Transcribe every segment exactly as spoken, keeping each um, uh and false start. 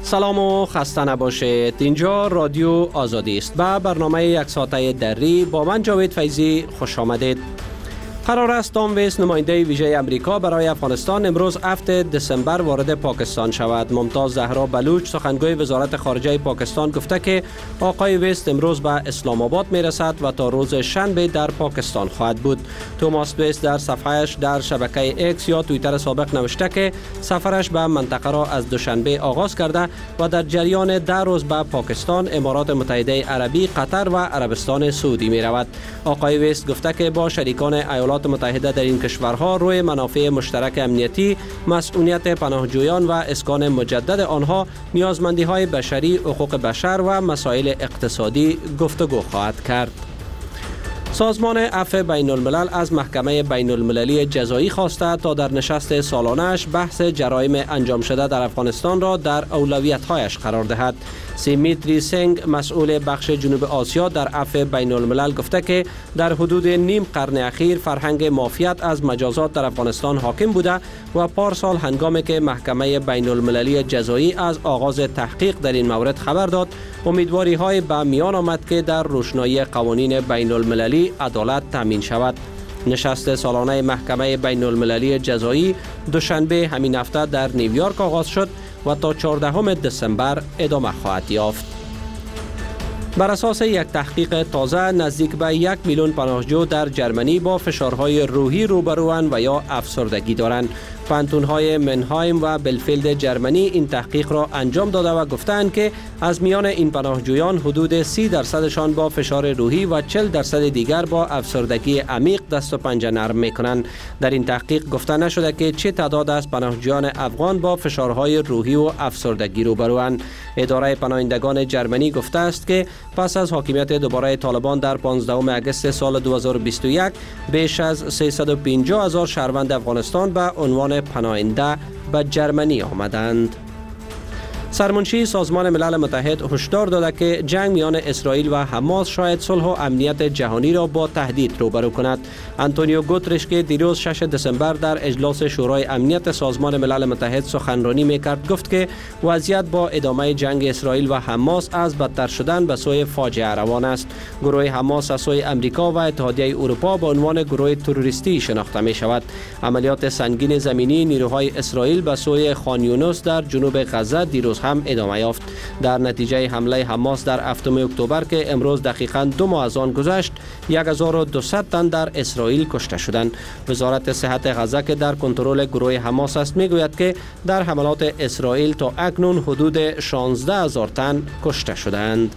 سلام و خسته نباشید. اینجا رادیو آزادی است. به برنامه یک ساعته دری با من جاوید فیضی خوش آمدید. قرار است تام ویس نماینده ویژه امریکا برای افغانستان امروز هفتم دسامبر وارد پاکستان شود. ممتاز زهرا بلوچ سخنگوی وزارت خارجه پاکستان گفته که آقای ویس امروز به اسلام آباد می رسد و تا روز شنبه در پاکستان خواهد بود. توماس ویس در صفحه‌اش در شبکه ایکس یا توییتر سابق نوشته که سفرش به منطقه را از دوشنبه آغاز کرده و در جریان ده روز به پاکستان، امارات متحده عربی، قطر و عربستان سعودی می رود. آقای ویس گفته که با شریکان ایالات متحده در این کشورها روی منافع مشترک امنیتی، مسئولیت پناهجویان و اسکان مجدد آنها، نیازمندی‌های بشری، حقوق بشر و مسائل اقتصادی گفتگو خواهد کرد. سازمان عفو بین الملل از محکمه بین المللی جزایی خواسته تا در نشست سالانه‌اش بحث جرایم انجام شده در افغانستان را در اولویت‌هایش قرار دهد. سیمیتری سنگ مسئول بخش جنوب آسیا در عفو بین الملل گفته که در حدود نیم قرن اخیر فرهنگ معافیت از مجازات در افغانستان حاکم بوده و پارسال هنگامی که محکمه بین المللی جزایی از آغاز تحقیق در این مورد خبر داد، امیدواری های به میان آمد که در روشنایی قوانین بین المللی عدالت تامین شود. نشست سالانه محکمه بین المللی جزایی دوشنبه همین هفته در نیویورک آغاز شد و تا چهاردهم دسامبر ادامه خواهد یافت. بر اساس یک تحقیق تازه، نزدیک به یک میلیون پناهجو در جرمنی با فشارهای روحی روبروان و یا افسردگی دارند. پانتون‌های منهایم و بلفیلد جرمنی این تحقیق را انجام داده و گفتند که از میان این پناهجویان حدود سی درصدشان با فشار روحی و چهل درصد دیگر با افسردگی عمیق دست و پنجه نرم می‌کنند. در این تحقیق گفته نشده که چه تعداد از پناهجویان افغان با فشارهای روحی و افسردگی روبروند. اداره پناهندگان جرمنی گفته است که پس از حاکمیت دوباره طالبان در پانزدهم اگست سال دو هزار و بیست و یک، بیش از سیصد و پنجاه هزار شهروند افغانستان به عنوان پناهنده به جرمنی آمدند. سرمنشی سازمان ملل متحد هشدار داده که جنگ میان اسرائیل و حماس شاید صلح و امنیت جهانی را با تهدید روبرو کند. آنتونیو گوترش که دیروز ششم دسامبر در اجلاس شورای امنیت سازمان ملل متحد سخنرانی میکرد گفت که وضعیت با ادامه جنگ اسرائیل و حماس از بدتر شدن به سوی فاجعه روان است. گروه حماس از سوی امریکا و اتحادیه اروپا به عنوان گروه تروریستی شناخته می شود. عملیات سنگین زمینی نیروهای اسرائیل به سوی خان یونس در جنوب غزه دیروز هم ادامه یافت. در نتیجه حمله حماس در هفتم اکتبر که امروز دقیقاً دو ماه از آن گذشت، هزار و دویست تن در اسرائیل کشته شدند. وزارت صحت غزه که در کنترل گروه حماس است میگوید که در حملات اسرائیل تا اکنون حدود شانزده هزار تن کشته شدند.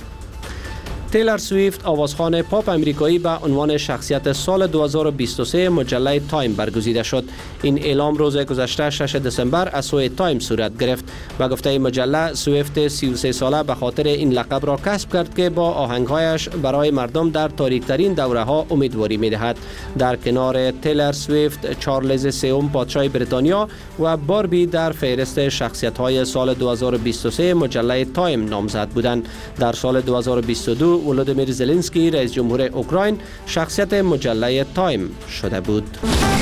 تیلر سویفت آوازخوان پاپ امریکایی به عنوان شخصیت سال دو هزار و بیست و سه مجله تایم برگزیده شد. این اعلام روز گذشته ششم دسامبر از سوی تایم صورت گرفت. و گفته مجله، سویفت سی و سه ساله به خاطر این لقب را کسب کرد که با آهنگهایش برای مردم در تاریکترین دوره ها امیدواری می دهد. در کنار تیلر سویفت، چارلز سوم پادشاه بریتانیا و باربی در فهرست شخصیت های سال دو هزار و بیست و سه مجله تایم نامزد بودند. در سال دو هزار و بیست و دو ولودیمیر زلنسکی رئیس جمهور اوکراین شخصیت مجله تایم شده بود.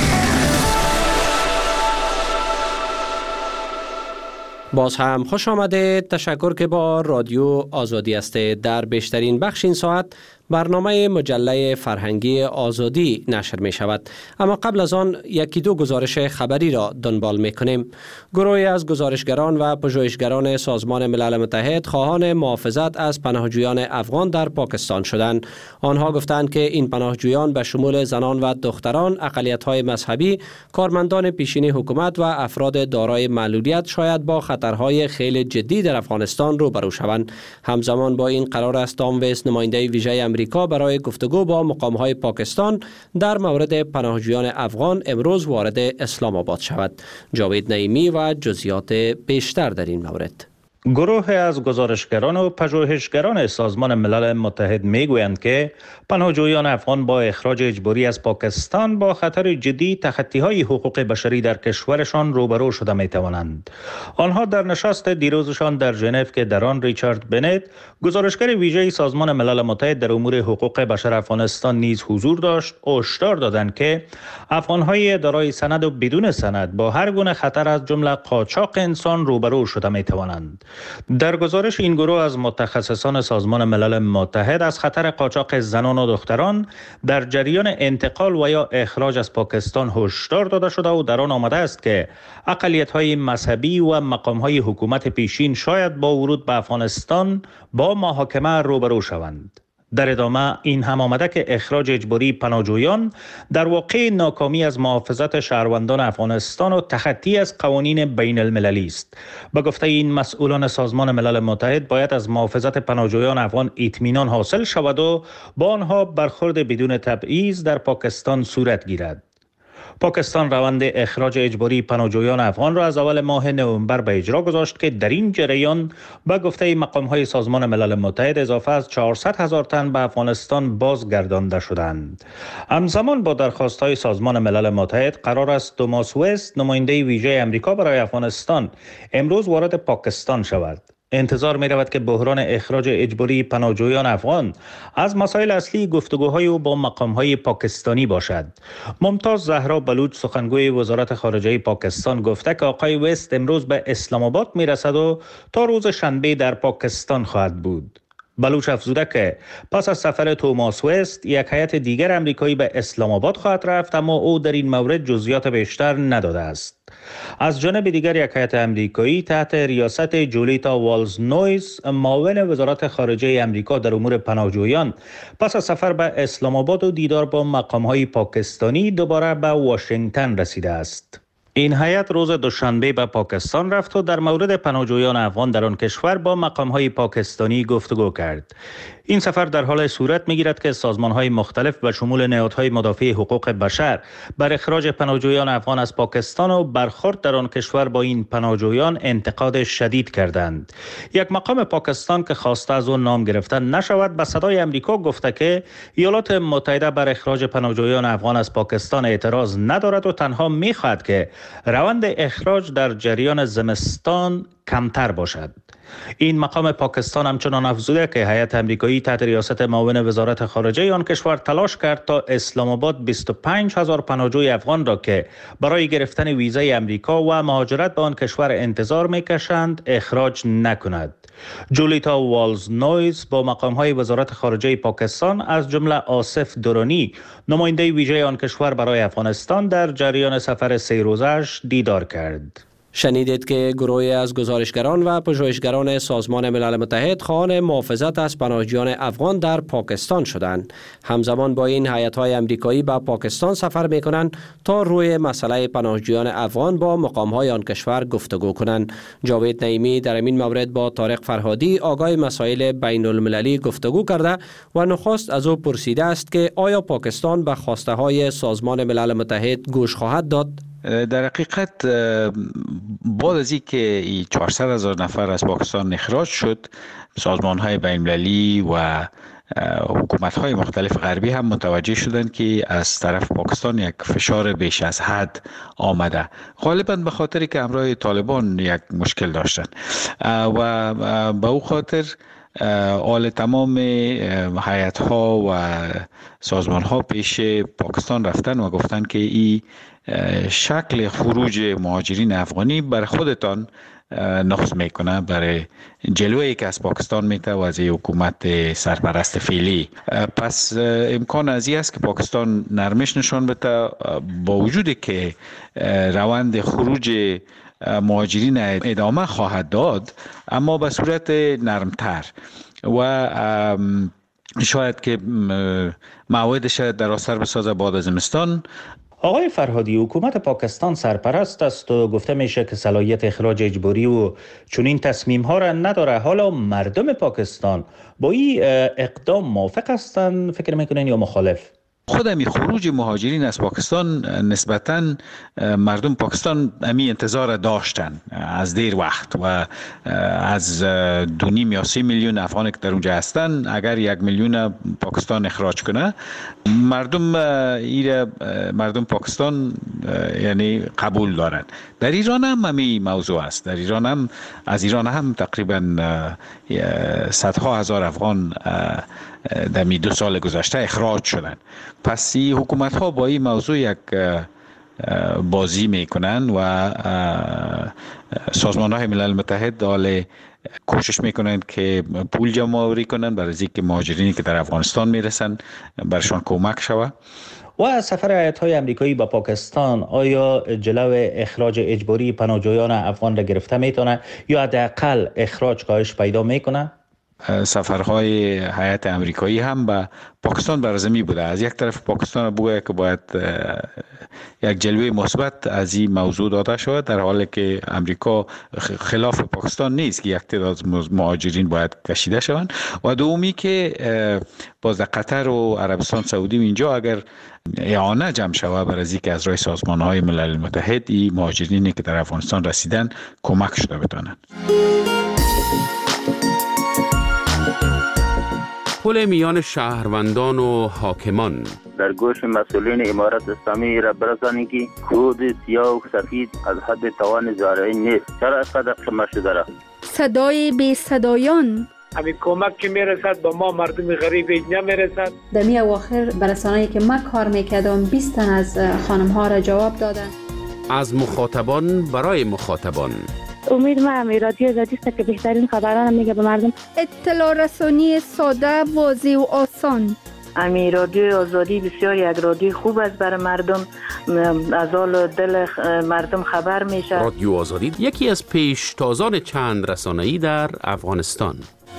باز هم خوش آمده. تشکر که با رادیو آزادی هستید. در بیشترین بخش این ساعت برنامه مجله فرهنگی آزادی نشر می شود. اما قبل از آن یکی دو گزارش خبری را دنبال می کنیم. گروهی از گزارشگران و پژوهشگران سازمان ملل متحد خواهان محافظت از پناهجویان افغان در پاکستان شدند. آنها گفتند که این پناهجویان به شمول زنان و دختران، اقلیت‌های مذهبی، کارمندان پیشین حکومت و افراد دارای معلولیت شاید با خطرهای خیلی جدی در افغانستان روبرو شوند. همزمان با این قرار است تام ویس نماینده ویژه امریکا برای گفتگو با مقام‌های پاکستان در مورد پناهجویان افغان امروز وارد اسلام آباد شود. جاوید نعیمی و جزئیات بیشتر در این مورد. گروه از گزارشگران و پژوهشگران سازمان ملل متحد میگویند که پناهجویان افغان با اخراج اجباری از پاکستان با خطر جدی تخطی‌های حقوق بشری در کشورشان روبرو شده میتوانند. آنها در نشست دیروزشان در ژنو که در آن ریچارد بنت، گزارشگر ویژه سازمان ملل متحد در امور حقوق بشر افغانستان نیز حضور داشت، هشدار دادند که افغان‌های دارای سند و بدون سند با هر گونه خطر از جمله قاچاق انسان روبرو شده میتوانند. در گزارش این گروه از متخصصان سازمان ملل متحد از خطر قاچاق زنان و دختران در جریان انتقال و یا اخراج از پاکستان هشدار داده شده و در آن آمده است که اقلیت‌های مذهبی و مقام‌های حکومت پیشین شاید با ورود به افغانستان با محاکمه روبرو شوند. در ادامه این هم آمده که اخراج اجباری پناهجویان در واقع ناکامی از محافظت شهروندان افغانستان و تخطی از قوانین بین المللی است. به گفته این مسئولان سازمان ملل متحد باید از محافظت پناهجویان افغان اطمینان حاصل شود و با آنها برخورد بدون تبعیض در پاکستان صورت گیرد. پاکستان روند اخراج اجباری پناهجویان افغان را از اول ماه نوامبر به اجرا گذاشت که در این جریان به گفته مقام‌های سازمان ملل متحد اضافه از چهارصد هزار تن به افغانستان بازگردانده شدند. همزمان با درخواست‌های سازمان ملل متحد قرار است توماس وست، نماینده ویژه آمریکا برای افغانستان، امروز وارد پاکستان شود. انتظار می رود که بحران اخراج اجباری پناهجویان افغان از مسائل اصلی گفتگوهای او با مقام‌های پاکستانی باشد. ممتاز زهرا بلوچ، سخنگوی وزارت خارجه پاکستان، گفته که آقای وست امروز به اسلام آباد می رسد و تا روز شنبه در پاکستان خواهد بود. بلوچ افزوده که پس از سفر توماس وست یک هیئت دیگر آمریکایی به اسلام آباد خواهد رفت، اما او در این مورد جزئیات بیشتر نداده است. از جانب دیگر یک هیئت آمریکایی تحت ریاست جولیتا والز نویز، معاون وزارت خارجه آمریکا در امور پناهجویان، پس از سفر به اسلام آباد و دیدار با مقام‌های پاکستانی دوباره به واشنگتن رسیده است. این هیئت روز دوشنبه به پاکستان رفت و در مورد پناهجویان افغان در آن کشور با مقام‌های پاکستانی گفتگو کرد. این سفر در حال صورت می‌گیرد که سازمان‌های مختلف به شمول نهادهای مدافع حقوق بشر بر اخراج پناهجویان افغان از پاکستان و برخورد در آن کشور با این پناهجویان انتقاد شدید کردند. یک مقام پاکستان که خواسته از آن نام گرفتن نشود به صدای آمریکا گفته که ایالات متحده بر اخراج پناهجویان افغان از پاکستان اعتراض ندارد و تنها می‌خواهد که روند اخراج در جریان زمستان کمتر باشد. این مقام پاکستان همچنان افزوده که هیئت آمریکایی تحت ریاست معاون وزارت خارجه آن کشور تلاش کرد تا اسلام آباد بیست و پنج هزار پناهجوی افغان را که برای گرفتن ویزای آمریکا و مهاجرت به آن کشور انتظار میکشند اخراج نکند. جولیتا والز نویز با مقام‌های وزارت خارجه پاکستان از جمله آصف درانی، نماینده ویژه آن کشور برای افغانستان، در جریان سفر سه روزه‌اش دیدار کرد. شنیدید که گروهی از گزارشگران و پژوهشگران سازمان ملل متحد خواهان محافظت از پناهجویان افغان در پاکستان شدند. همزمان با این هیئت‌های آمریکایی به پاکستان سفر می‌کنند تا روی مسئله پناهجویان افغان با مقام‌های آن کشور گفتگو کنند. جاوید نعیمی در این مورد با طارق فرهادی، آگاه مسائل بین المللی، گفتگو کرده و نخست از او پرسیده است که آیا پاکستان به خواسته‌های سازمان ملل متحد گوش خواهد داد؟ در حقیقت بعد از اینکه چهارصد هزار نفر از پاکستان اخراج شد، سازمان‌های بین‌المللی و حکومت‌های مختلف غربی هم متوجه شدند که از طرف پاکستان یک فشار بیش از حد آمده، غالباً به خاطری که همراه طالبان یک مشکل داشتند و به او خاطر آل تمام هیئت‌ها و سازمان‌ها پیش پاکستان رفتن و گفتن که این شکل خروج مهاجرین افغانی بر خودتان نقص میکنه، برای جلوی که از پاکستان میته و از حکومت سرپرست فعلی. پس امکان از این است که پاکستان نرمش نشان بده، با وجودی که روند خروج مهاجرین ادامه خواهد داد، اما به صورت نرمتر و شاید که موعدش در اثر بسازه بعد از زمستان. آقای فرهادی، حکومت پاکستان سرپرست است و گفته میشه که صلاحیت اخراج اجباری و چنین تصمیم ها را نداره. حالا مردم پاکستان با این اقدام موافق هستند فکر میکنین یا مخالف؟ خودمی خروج مهاجرین از پاکستان نسبتاً مردم پاکستان امی انتظار داشتن از دیر وقت و از دو نیم یا سی میلیون افغانی که در اونجا هستن، اگر یک میلیون پاکستان اخراج کنه، مردم ایره مردم پاکستان یعنی قبول دارن. در ایران هم امی موضوع است. در ایران هم از ایران هم تقریبا صدها هزار افغان در می دو سال گذشته اخراج شدن. پس این حکومت ها با این موضوع یک بازی میکنن و سازمان های ملل متحد حال کوشش میکنند که پول جمع آوری کنند برای اینکه مهاجرینی که در افغانستان میرسن برشان کمک شود. و سفر هیئت‌های آمریکایی به پاکستان آیا جلو اخراج اجباری پناهجویان افغان را گرفته میتونه یا حداقل اخراج کاهش پیدا میکنه؟ سفرهای هیئت آمریکایی هم به پاکستان برزمی بوده. از یک طرف پاکستان بگوید که باید یک جلوه مثبت از این موضوع داده شود، در حالی که امریکا خلاف پاکستان نیست که یک تعداد مهاجرین باید کشیده شوند. و دومی که باز قطر و عربستان سعودی اینجا اگر اعانه جمع شود برای از اینکه از راه سازمان‌های ملل متحد این مهاجرینی که در افغانستان رسیدن کمک شده بتوانند. پل میان شهروندان و حاکمان در گوش مسئولین امارت اسلامی را برسانید که کود سیاه و سفید از حد توان زارعی نیست. چرا اینقدر قمه شده را؟ صدای بی صدایان، همین کمک که میرسد با ما مردم غریب نمیرسد. در می اواخر برسانه‌ای که من کار میکردم بیست تن از خانم ها را جواب دادن. از مخاطبان برای مخاطبان. امید ما همی رادیو آزادی است که بهترین خبران میگه به مردم. اطلاع رسانی ساده، واضح و آسان. امی رادیو آزادی بسیار یک رادیو خوب است برای مردم، از حال دل مردم خبر میشه. رادیو آزادی یکی از پیشتازان چند رسانه‌ای در افغانستان.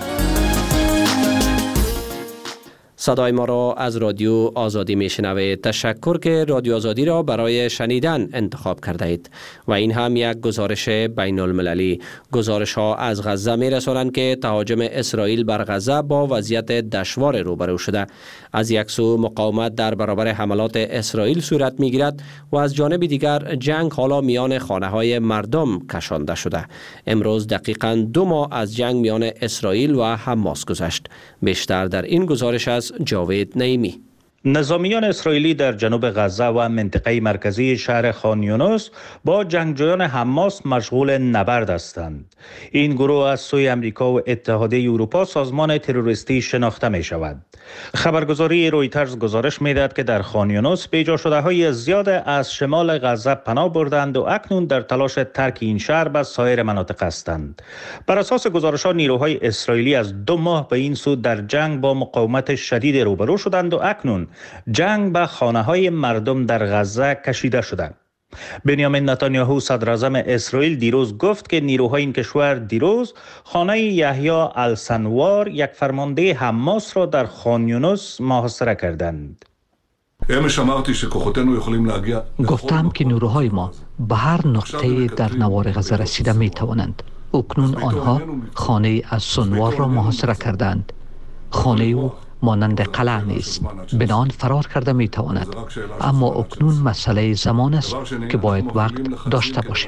صدای ما را از رادیو آزادی میشنوید. تشکر که رادیو آزادی را برای شنیدن انتخاب کرده اید. و این هم یک گزارش بین المللی. گزارش ها از غزه می رسانند که تهاجم اسرائیل بر غزه با وضعیت دشوار روبرو شده. از یک سو مقاومت در برابر حملات اسرائیل صورت می گیرد و از جانب دیگر جنگ حالا میان خانه های مردم کشانده شده. امروز دقیقاً دو ماه از جنگ میان اسرائیل و حماس گذشت. بیشتر در این گزارش از جاوید نعیمی. نظامیان اسرائیلی در جنوب غزه و منطقه مرکزی شهر خان یونس با جنگجویان حماس مشغول نبرد هستند. این گروه از سوی امریکا و اتحادیه اروپا سازمان تروریستی شناخته می شود. خبرگزاری رویترز گزارش می دهد که در خان یونس پیدا شده های زیاد از شمال غزه پناه بردند و اکنون در تلاش ترک این شهر به سایر مناطق هستند. بر اساس گزارش ها نیروهای اسرائیلی از دو ماه به این سو در جنگ با مقاومت شدید روبرو شدند و اکنون جنگ به خانه های مردم در غزه کشیده شدند. بنیامین نتانیاهو صدر اعظم اسرائیل دیروز گفت که نیروهای این کشور دیروز خانه یحیی السنوار یک فرمانده حماس را در خان یونس محاصره کردند. گفتم که نیروهای ما به هر نقطه در نوار غزه رسیده می توانند. اکنون آنها خانه از سنوار را محاصره کردند. خانه او مانند قلعه نیست، بنان فرار کرده می تواند، اما اکنون مسئله زمان است که باید وقت داشته باشیم.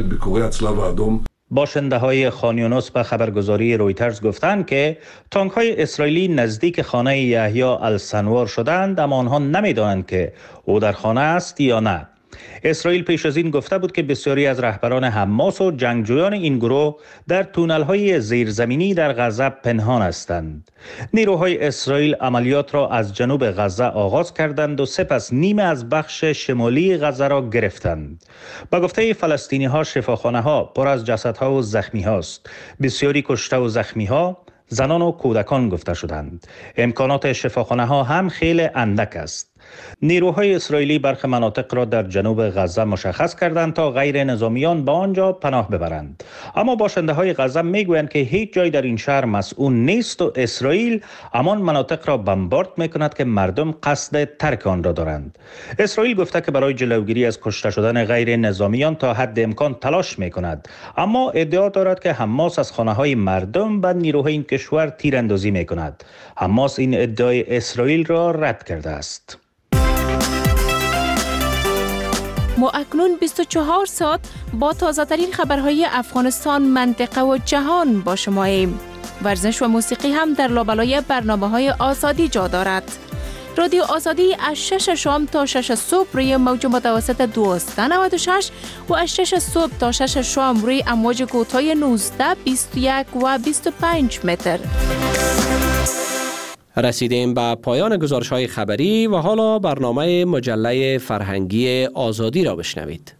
باشنده های خان یونس به خبرگزاری رویترز گفتند که تانک های اسرائیلی نزدیک خانه یحیی السنوار شدند، اما آنها نمی دانند که او در خانه است یا نه. اسرائیل پیش از این گفته بود که بسیاری از رهبران حماس و جنگجویان این گروه در تونل‌های زیرزمینی در غزه پنهان هستند. نیروهای اسرائیل عملیات را از جنوب غزه آغاز کردند و سپس نیمه از بخش شمالی غزه را گرفتند. با گفته فلسطینی‌ها شفاخانه‌ها پر از جسدها و زخمی‌هاست. بسیاری کشته و زخمی‌ها زنان و کودکان گفته شدند. امکانات شفاخانه‌ها هم خیلی اندک است. نیروهای اسرائیلی برخی مناطق را در جنوب غزه مشخص کردند تا غیر نظامیان به آنجا پناه ببرند. اما باشنده های غزه میگویند که هیچ جای در این شهر مسئول نیست و اسرائیل همان مناطق را بمبارد میکند که مردم قصد ترک آن را دارند. اسرائیل گفته که برای جلوگیری از کشته شدن غیر نظامیان تا حد امکان تلاش میکند، اما ادعا دارد که حماس از خانه های مردم و نیروهای این کشور تیراندازی میکند. حماس این ادعای اسرائیل را رد کرده است. ما اکنون بیست و چهار ساعت با تازه ترین خبرهای افغانستان، منطقه و جهان با شماییم. ورزش و موسیقی هم در لابلای برنامه های آزادی جا دارد. رادیو آزادی از شش شام تا شش صبح روی موج متوسط دویست و نود و شش و از شش صبح تا شش شام روی امواج کوتاه نوزده، بیست و یک و بیست و پنج متر. رسیدیم به پایان گزارش‌های خبری و حالا برنامه مجله فرهنگی آزادی را بشنوید.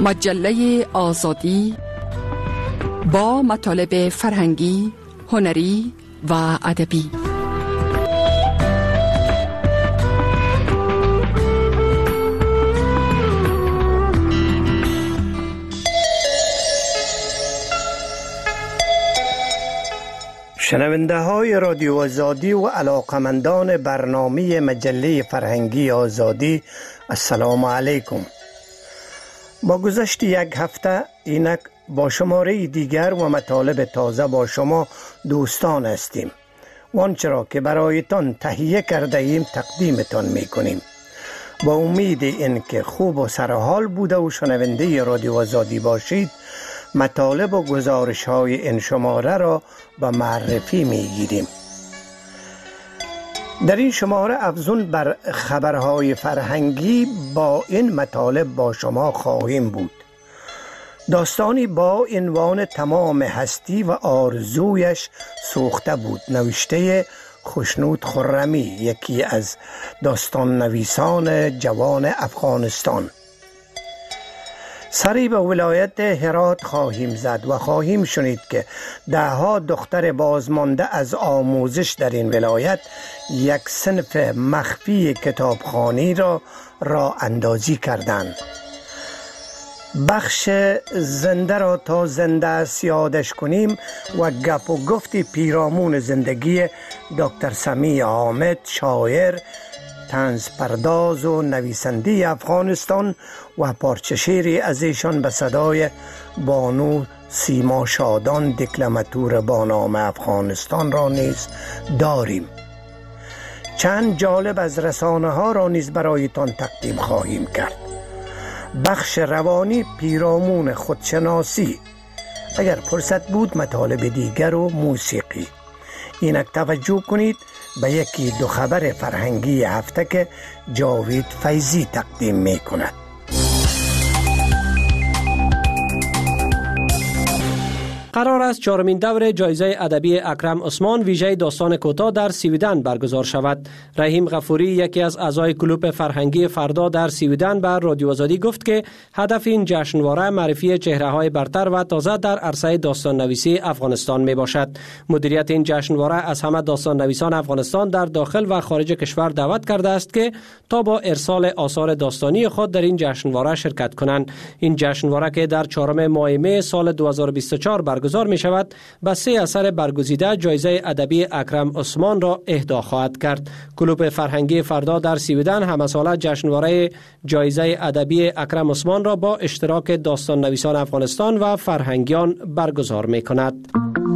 مجله آزادی با مطالب فرهنگی، هنری و ادبی. شنونده های رادیو آزادی و علاقمندان برنامه مجله فرهنگی آزادی، السلام علیکم. با گذشت یک هفته اینک با شماره دیگر و مطالب تازه با شما دوستان هستیم و آنچه را که برایتان تهیه کرده ایم تقدیمتان می کنیم با امید اینکه خوب و سرحال بوده و شنونده رادیو آزادی باشید. مطالب و گزارش های این شماره را به معرفی می گیریم. در این شماره افزون بر خبرهای فرهنگی با این مطالب با شما خواهیم بود. داستانی با عنوان تمام هستی و آرزویش سوخته بود، نوشته خشنود خرمی، یکی از داستان نویسان جوان افغانستان. سری به ولایت هرات خواهیم زد و خواهیم شنید که ده ها دختر بازمانده از آموزش در این ولایت یک صنف مخفی کتابخوانی را راه اندازی کردند. بخش زنده را تا زنده است یادش کنیم و گپ و گفت پیرامون زندگی دکتر سمیع حامد، شاعر، طنز پرداز و نویسنده افغانستان و پارچه شعری از ایشان به صدای بانو سیما شادان، دکلماتور با نام افغانستان را نیز داریم. چند جالب از رسانه ها را نیز برایتان تقدیم خواهیم کرد. بخش روانی پیرامون خودشناسی، اگر فرصت بود مطالب دیگر و موسیقی. اینک توجه کنید به یکی دو خبر فرهنگی هفته که جاوید فیضی تقدیم می کند. قرار است چهارمین دور جایزه ادبی اکرم عثمان ویژه داستان کوتاه در سویدن برگزار شود. رحیم غفوری، یکی از اعضای کلوب فرهنگی فردا در سویدن، بر رادیو آزادی گفت که هدف این جشنواره معرفی چهره‌های برتر و تازه در عرصه داستان نویسی افغانستان می باشد. مدیریت این جشنواره از همه داستان نویسان افغانستان در داخل و خارج کشور دعوت کرده است که تا با ارسال آثار داستانی خود در این جشنواره شرکت کنند. این جشنواره که در چهارم ماه می سال دو هزار و بیست و چهار برگزار می شود، به سه اثر برگزیده جایزه ادبی اکرم عثمان را اهدا خواهد کرد. کلوب فرهنگی فردا در سویدن همه ساله جشنواره جایزه ادبی اکرم عثمان را با اشتراک داستان نویسان افغانستان و فرهنگیان برگزار می کند.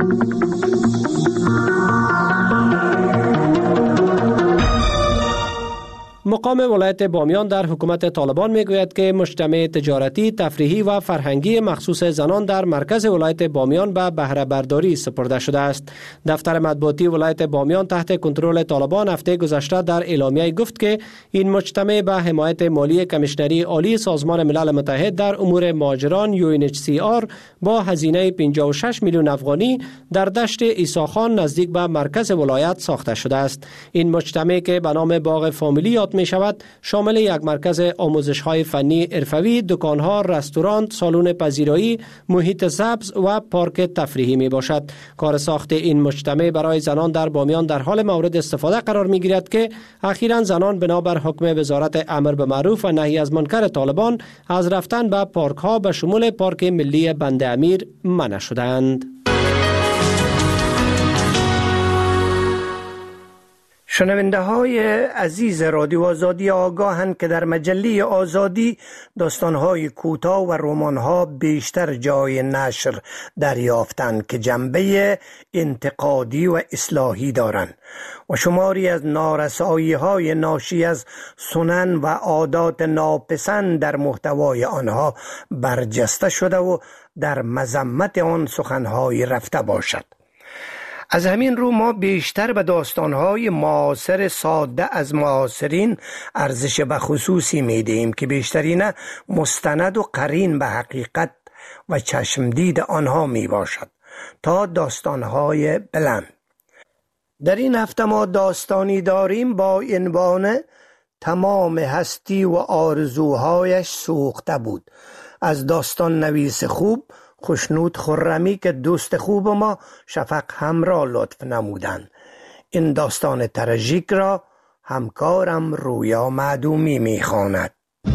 مقام ولایت بامیان در حکومت طالبان میگوید که مجتمع تجارتی، تفریحی و فرهنگی مخصوص زنان در مرکز ولایت بامیان به بهره برداری سپرده شده است. دفتر مطبوعاتی ولایت بامیان تحت کنترل طالبان هفته گذشته در اعلامیه گفت که این مجتمع به حمایت مالی کمیشنری عالی سازمان ملل متحد در امور مهاجران یو ان اچ سی آر با هزینه پنجاه و شش میلیون افغانی در دشت عیسی خان نزدیک به مرکز ولایت ساخته شده است. این مجتمع که به نام باغ فامیلی یاد می شود شامل یک مرکز آموزش های فنی حرفوی، دکان ها، رستوران، سالن پذیرایی، محیط سبز و پارک تفریحی می باشد. کار ساخت این مجتمع برای زنان در بامیان در حال مورد استفاده قرار می گیرد که اخیراً زنان بنابر حکم وزارت امر به معروف و نهی از منکر طالبان از رفتن به پارک ها به شمول پارک ملی بند امیر منع شدند. شنونده های عزیز رادیو آزادی آگاهند که در مجله آزادی داستانهای کوتاه و رمانها بیشتر جای نشر دریافتند که جنبه انتقادی و اصلاحی دارند و شماری از نارسایی های ناشی از سنن و عادات ناپسند در محتوای آنها برجسته شده و در مذمت آن سخنهای رفته باشد. از همین رو ما بیشتر به داستانهای معاصر ساده از معاصرین ارزش به خصوصی میدهیم که بیشترین مستند و قرین به حقیقت و چشمدید آنها می باشد تا داستانهای بلند. در این هفته ما داستانی داریم با عنوان تمام هستی و آرزوهایش سوخته بود از داستان نویس خوب خوشنود خرمی که دوست خوب ما شفق همراه لطف نمودند. این داستان تراژیک را همکارم رویا معدومی میخواند.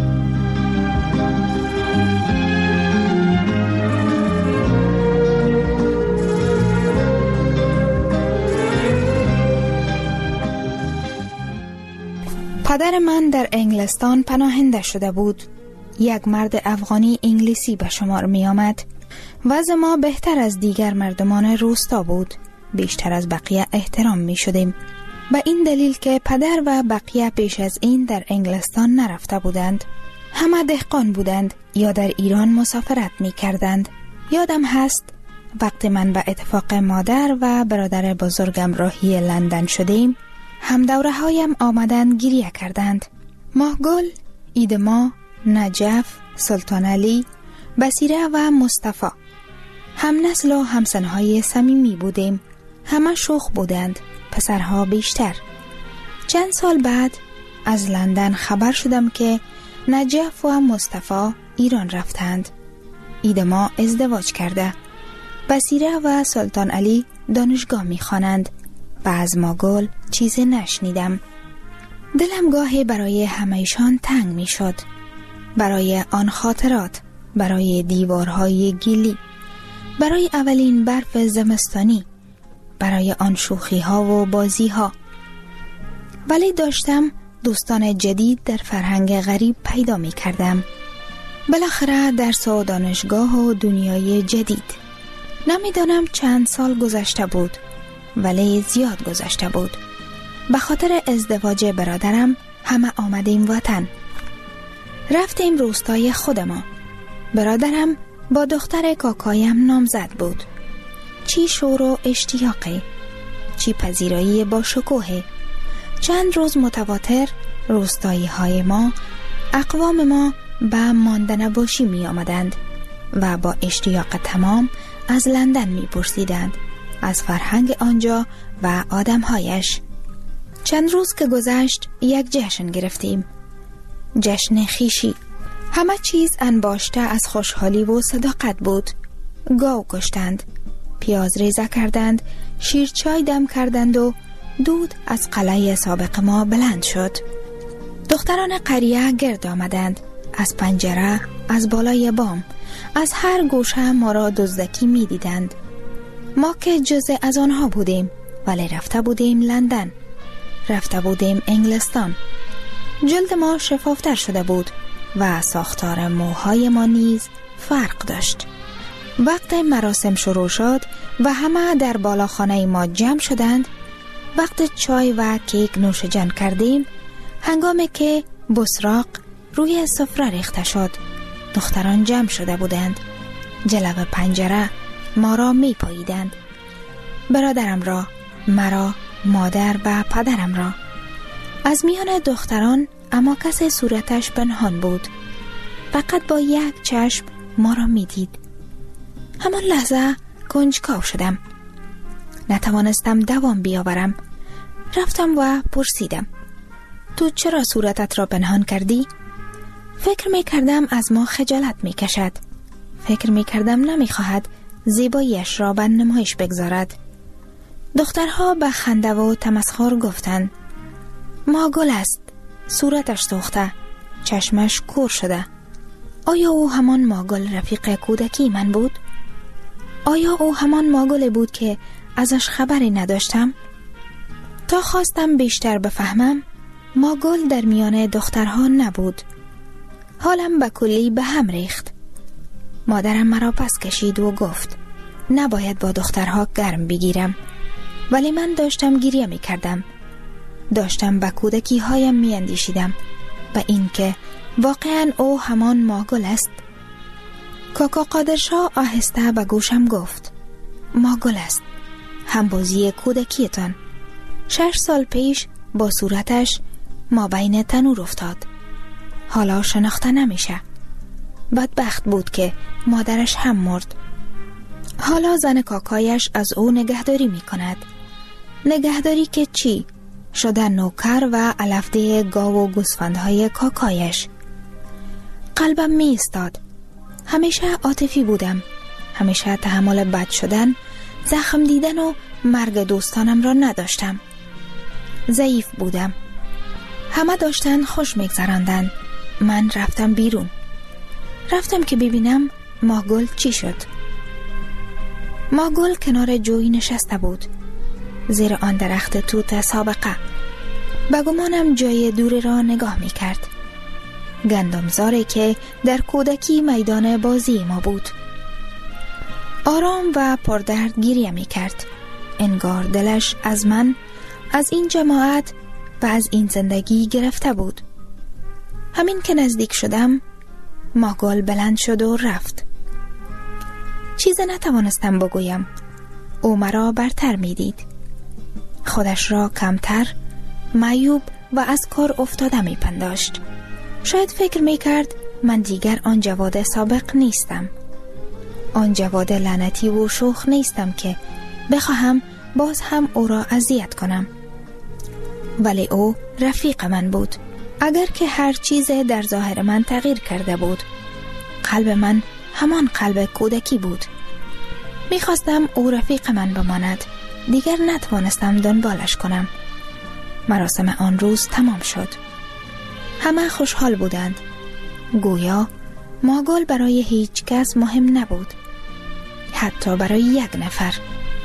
پدر من در انگلستان پناهنده شده بود. یک مرد افغانی انگلیسی به شمار می آمد. وضع ما بهتر از دیگر مردمان روستا بود. بیشتر از بقیه احترام می شدیم. به این دلیل که پدر و بقیه پیش از این در انگلستان نرفته بودند. همه دهقان بودند یا در ایران مسافرت می کردند. یادم هست وقتی من به اتفاق مادر و برادر بزرگم راهی لندن شدیم، هم دوره هایم آمدن گریه کردند. ماهگل، ایدما، نجف، سلطان علی، بصیره و مصطفی. هم نسل و همسنهای صمیمی بودیم. همه شوخ بودند، پسرها بیشتر. چند سال بعد از لندن خبر شدم که نجف و مصطفی ایران رفتند. ایدما ازدواج کرده. بصیره و سلطان علی دانشگاه می خوانند. و از ماگل چیزی نشنیدم. دلم گاهی برای همه‌شان تنگ می شد. برای آن خاطرات، برای دیوارهای گلی، برای اولین برف زمستانی، برای آن شوخی ها و بازی ها. ولی داشتم دوستان جدید در فرهنگ غریب پیدا می کردم. بالاخره درس و دانشگاه و دنیای جدید. نمیدانم چند سال گذشته بود، ولی زیاد گذشته بود. به خاطر ازدواج برادرم همه آمدیم وطن. رفتیم روستای خود ما. برادرم با دختر کاکایم نامزد بود. چی شور و اشتیاقی، چی پذیرایی با شکوه. چند روز متواتر روستایی های ما، اقوام ما به ماندنباشی می آمدند و با اشتیاق تمام از لندن می پرسیدند، از فرهنگ آنجا و آدمهایش. چند روز که گذشت یک جشن گرفتیم. جشن خیشی. همه چیز انباشته از خوشحالی و صداقت بود. گاو کشتند، پیاز ریزه کردند، شیرچای دم کردند و دود از قلعه سابق ما بلند شد. دختران قریه گرد آمدند. از پنجره، از بالای بام، از هر گوشه ما را دزدکی می دیدند. ما که جزء از آنها بودیم، ولی رفته بودیم لندن، رفته بودیم انگلستان. جلد ما شفافتر شده بود و ساختار موهای ما نیز فرق داشت. وقت مراسم شروع شد و همه در بالاخانه ما جمع شدند. وقت چای و کیک نوش جان کردیم، هنگامی که بسراق روی سفره ریخته شد، دختران جمع شده بودند. جلو پنجره ما را می پاییدند. برادرم را، مرا، مادر و پدرم را. از میان دختران اما کسی صورتش پنهان بود. فقط با یک چشم ما را می دید. همان لحظه کنجکاو شدم. نتوانستم دوام بیاورم. رفتم و پرسیدم، تو چرا صورتت را پنهان کردی؟ فکر می کردم از ما خجالت می کشد. فکر می کردم نمی خواهد زیباییش را به نمایش بگذارد. دخترها به خنده و تمسخر گفتند، ما گل است، صورتش سوخته، چشمش کور شده. آیا او همان ماگل رفیق کودکی من بود؟ آیا او همان ماگل بود که ازش خبری نداشتم؟ تا خواستم بیشتر بفهمم، ماگل در میان دخترها نبود. حالم به کلی به هم ریخت. مادرم مرا پس کشید و گفت نباید با دخترها گرم بگیرم، ولی من داشتم گریه می کردم. داشتم به کودکی هایم می اندیشیدم، به این که واقعا او همان ماگل است. کاکا قادرشاه آهسته به گوشم گفت ماگل است، هم بازی کودکیتان. شش سال پیش با صورتش ما بین تنور افتاد. حالا شناخته نمیشه. بدبخت بود که مادرش هم مرد. حالا زن کاکایش از او نگهداری می کند. نگهداری که چی؟ شده نوکر و علفده گاو و گوسفندهای کاکایش. قلبم می استاد. همیشه عاطفی بودم. همیشه تحمل بد شدن، زخم دیدن و مرگ دوستانم را نداشتم. ضعیف بودم. همه داشتن خوش میگذراندن. من رفتم بیرون. رفتم که ببینم ماهگل چی شد. ماهگل کنار جوی نشسته بود، زیر آن درخت توت سابقه. به گمانم جای دور را نگاه می کرد. گندمزاری که در کودکی میدان بازی ما بود. آرام و پردرد گریه می کرد. انگار دلش از من، از این جماعت و از این زندگی گرفته بود. همین که نزدیک شدم، ماهگل بلند شد و رفت. چیز نتوانستم بگویم. او مرا برتر می دید. خودش را کمتر، معیوب و از کار افتاده می پنداشت. شاید فکر می کرد من دیگر آن جواد سابق نیستم. آن جواد لعنتی و شوخ نیستم که بخواهم باز هم او را اذیت کنم. ولی او رفیق من بود. اگر که هر چیز در ظاهر من تغییر کرده بود، قلب من همان قلب کودکی بود. میخواستم او رفیق من بماند. دیگر نتوانستم دنبالش کنم. مراسم آن روز تمام شد. همه خوشحال بودند. گویا ماهگل برای هیچ کس مهم نبود، حتی برای یک نفر.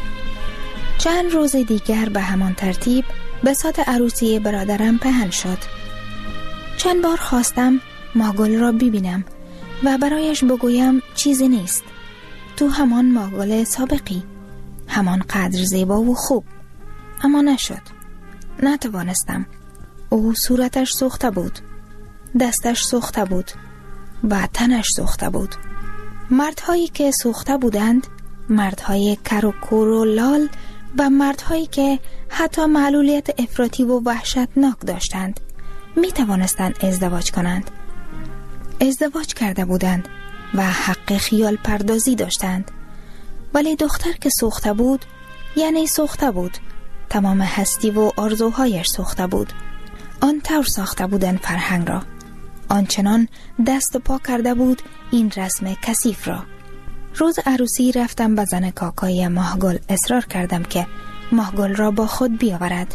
چند روز دیگر به همان ترتیب بساط عروسی برادرم پهن شد. چند بار خواستم ماهگل را ببینم و برایش بگویم چیزی نیست. تو همان ماهگل سابقی، همان قدر زیبا و خوب. اما نشد. نتوانستم. او صورتش سوخته بود، دستش سوخته بود و تنش سوخته بود. مردهایی که سوخته بودند، مردهای کر و کور و لال و مردهایی که حتی معلولیت افراطی و وحشتناک داشتند، می توانستند ازدواج کنند. ازدواج کرده بودند و حق خیال پردازی داشتند. ولی دختر که سوخته بود، یعنی سوخته بود. تمام هستی و آرزوهایش سوخته بود. آن طور ساخته بودند فرهنگ را. آنچنان دست و پا کرده بود این رسم کثیف را. روز عروسی رفتم به زن کاکای ماهگل اصرار کردم که ماهگل را با خود بیاورد.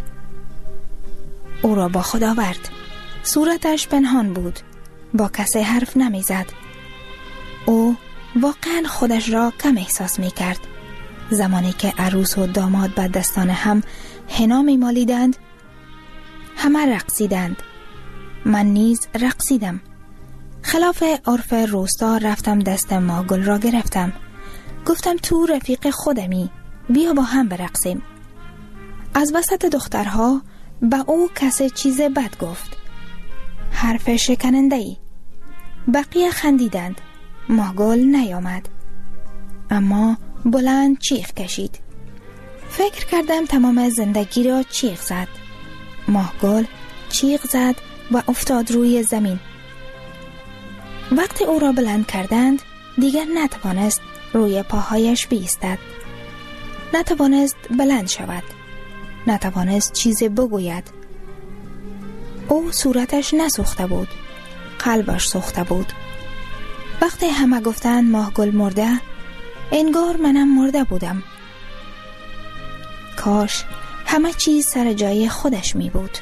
او را با خود آورد. صورتش پنهان بود. با کسی حرف نمی زد. او واقعا خودش را کم احساس می کرد. زمانی که عروس و داماد به دستان هم حنا می مالیدند، همه رقصیدند. من نیز رقصیدم. خلاف عرف روستا رفتم دست ماهگل را گرفتم. گفتم تو رفیق خودمی، بیا با هم برقصیم. از وسط دخترها به او کسی چیز بد گفت، حرف شکننده‌ای. بقیه خندیدند. ماهگل نیامد، اما بلند چیخ کشید. فکر کردم تمام زندگی را چیخ زد. ماهگل چیخ زد و افتاد روی زمین. وقتی او را بلند کردند، دیگر نتوانست روی پاهایش بایستد. نتوانست بلند شود. نتوانست چیزی بگوید. او صورتش نسوخته بود، قلبش سوخته بود. وقتی همه گفتند ماهگل مرده، انگار منم مرده بودم. کاش همه چیز سر جای خودش می بود.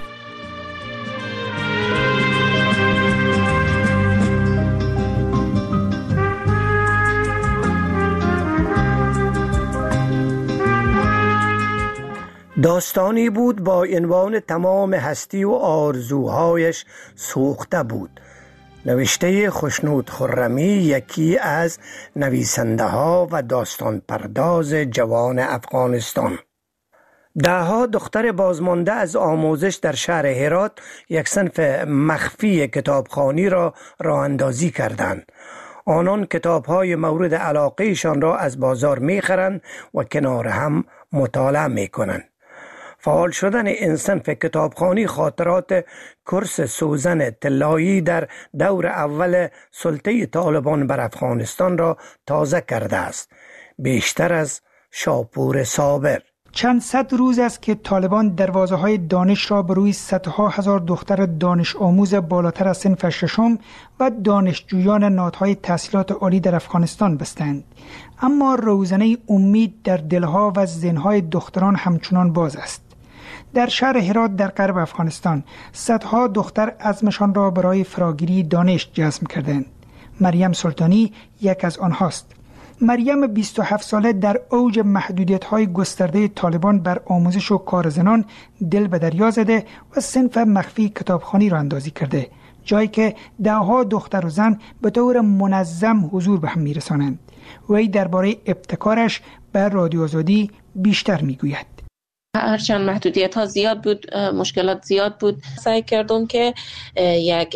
داستانی بود با عنوان تمام هستی و آرزوهایش سوخته بود. نوشته خوشنود خرمی، یکی از نویسنده ها و داستان پرداز جوان افغانستان. دهها دختر بازمانده از آموزش در شهر هرات یک صنف مخفی کتابخوانی را راه اندازی کردند. آنان کتاب‌های مورد علاقهشان را از بازار می‌خرند و کنار هم مطالعه می‌کنند. فعال شدن این صنف کتابخوانی خاطرات کورس سوزن طلایی در دور اول سلطه طالبان بر افغانستان را تازه کرده است، بیشتر از شاپور صابر. چند صد روز است که طالبان دروازه‌های دانش را به روی صدها هزار دختر دانش آموز بالاتر از صنف ششم و دانشجویان نهادهای تحصیلات عالی در افغانستان بستند. اما روزنه امید در دلها و ذهن‌های دختران همچنان باز است. در شهر هرات در غرب افغانستان صدها دختر عزمشان را برای فراگیری دانش جزم کردند. مریم سلطانی یک از آنهاست. مریم بیست و هفت ساله در اوج محدودیت‌های گسترده طالبان بر آموزش و کار زنان دل به دریا زده و صنف مخفی کتابخوانی را اندازی کرده، جایی که دهها دختر و زن به طور منظم حضور به هم می‌رسانند. وی درباره ابتکارش بر رادیو آزادی بیشتر می‌گوید. هرچند محدودیت ها زیاد بود، مشکلات زیاد بود، سعی کردم که یک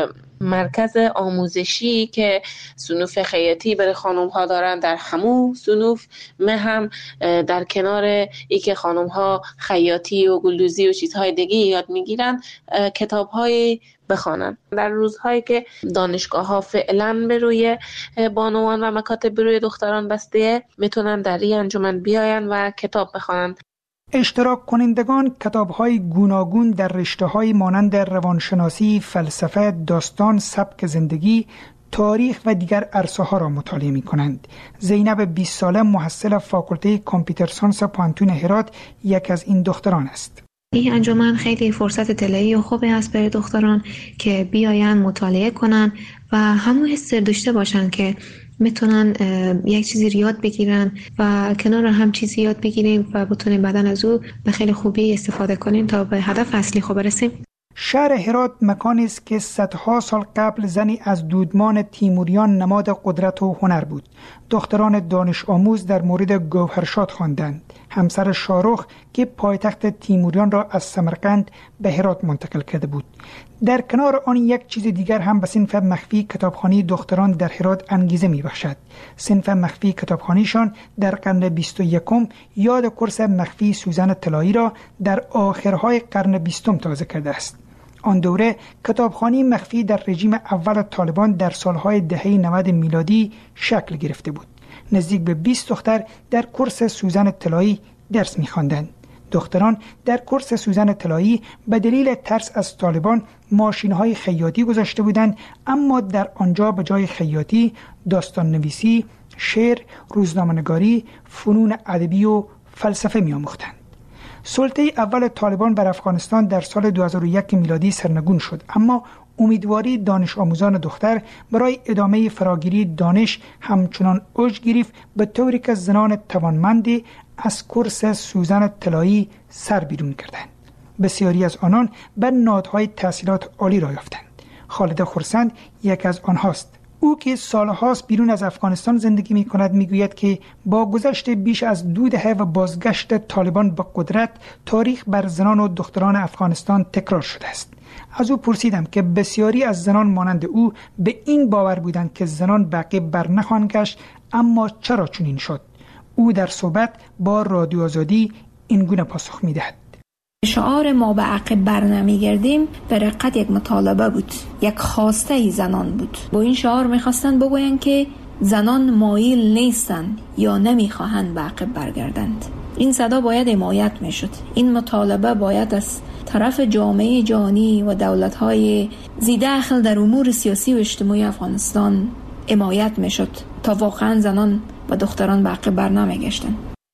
مرکز آموزشی که صنوف خیاطی برای خانم ها دارن در همون صنوف من هم در کنار ای که خانم ها خیاطی و گلدوزی و چیزهای دیگه یاد میگیرن کتاب های بخوانن. در روزهایی که دانشگاه ها فعلا به روی بانوان و مکاتب به روی دختران بسته، میتونن در این انجمن بیاین و کتاب بخوانن. اشتراک کنندگان کتاب‌های گوناگون در رشته‌های مانند روانشناسی، فلسفه، داستان، سبک زندگی، تاریخ و دیگر عرصه‌ها را مطالعه می‌کنند. زینب بیست ساله محصل فاکولته کامپیوتر ساینس پانتون هرات یک از این دختران است. این انجمن خیلی فرصت طلایی و خوبی است برای دختران که بیاین مطالعه کنن و همون حس داشته باشن که میتونن یک چیزی یاد بگیرن و کنار هم چیزی یاد بگیریم و بتونیم بعداً از او به خیلی خوبی استفاده کنیم تا به هدف اصلی خود برسیم. شهر هرات مکانی است که صدها سال قبل زنی از دودمان تیموریان نماد قدرت و هنر بود. دختران دانش آموز در مورد گوهرشاد خواندند، همسر شاهرخ که پایتخت تیموریان را از سمرقند به هرات منتقل کرده بود. در کنار آن یک چیز دیگر هم به صنف مخفی کتابخوانی دختران در هرات انگیزه می‌بخشد. صنف مخفی کتابخوانیشان در قرن بیست و یکم یاد کورس مخفی سوزن طلایی را در آخرهای قرن بیستم تازه کرده است. آن دوره کتابخوانی مخفی در رژیم اول طالبان در سالهای دهه نود میلادی شکل گرفته بود. نزدیک به بیست دختر در کورس سوزن طلایی درس می‌خواندند. دختران در کورس سوزن طلایی به دلیل ترس از طالبان ماشین‌های خیاطی گذاشته بودند، اما در آنجا به جای خیاطی داستان نویسی، شعر، روزنامه‌نگاری، فنون ادبی و فلسفه می‌آموختند. سلطه اول طالبان بر افغانستان در سال دو هزار و یک میلادی سرنگون شد، اما امیدواری دانش آموزان دختر برای ادامه فراگیری دانش همچنان اوج گرفت، به طوری که زنان توانمندی از کورس سوزن طلایی سر بیرون کردند. بسیاری از آنان به نهادهای تحصیلات عالی را یافتند. خالد خرسند یک از آنهاست. او که سالهاست بیرون از افغانستان زندگی می کند می گوید که با گذشت بیش از دو دهه و بازگشت طالبان به قدرت، تاریخ بر زنان و دختران افغانستان تکرار شده است. از او پرسیدم که بسیاری از زنان مانند او به این باور بودند که زنان بقیه بر نخواهند گشت، اما چرا چنین شد؟ او در صحبت با رادیو آزادی این گونه پاسخ می دهد. شعار ما به عقب بر نمیگردیم به رقت یک مطالبه بود، یک خواسته ای زنان بود. با این شعار میخواستند بگویند که زنان مایل نیستند یا نمیخواهند به عقب برگردند. این صدا باید حمایت میشد. این مطالبه باید از طرف جامعه جهانی و دولت‌های ذی دخل در امور سیاسی و اجتماعی افغانستان حمایت میشد تا واقعا زنان و دختران به عقب بر نمیگشتند.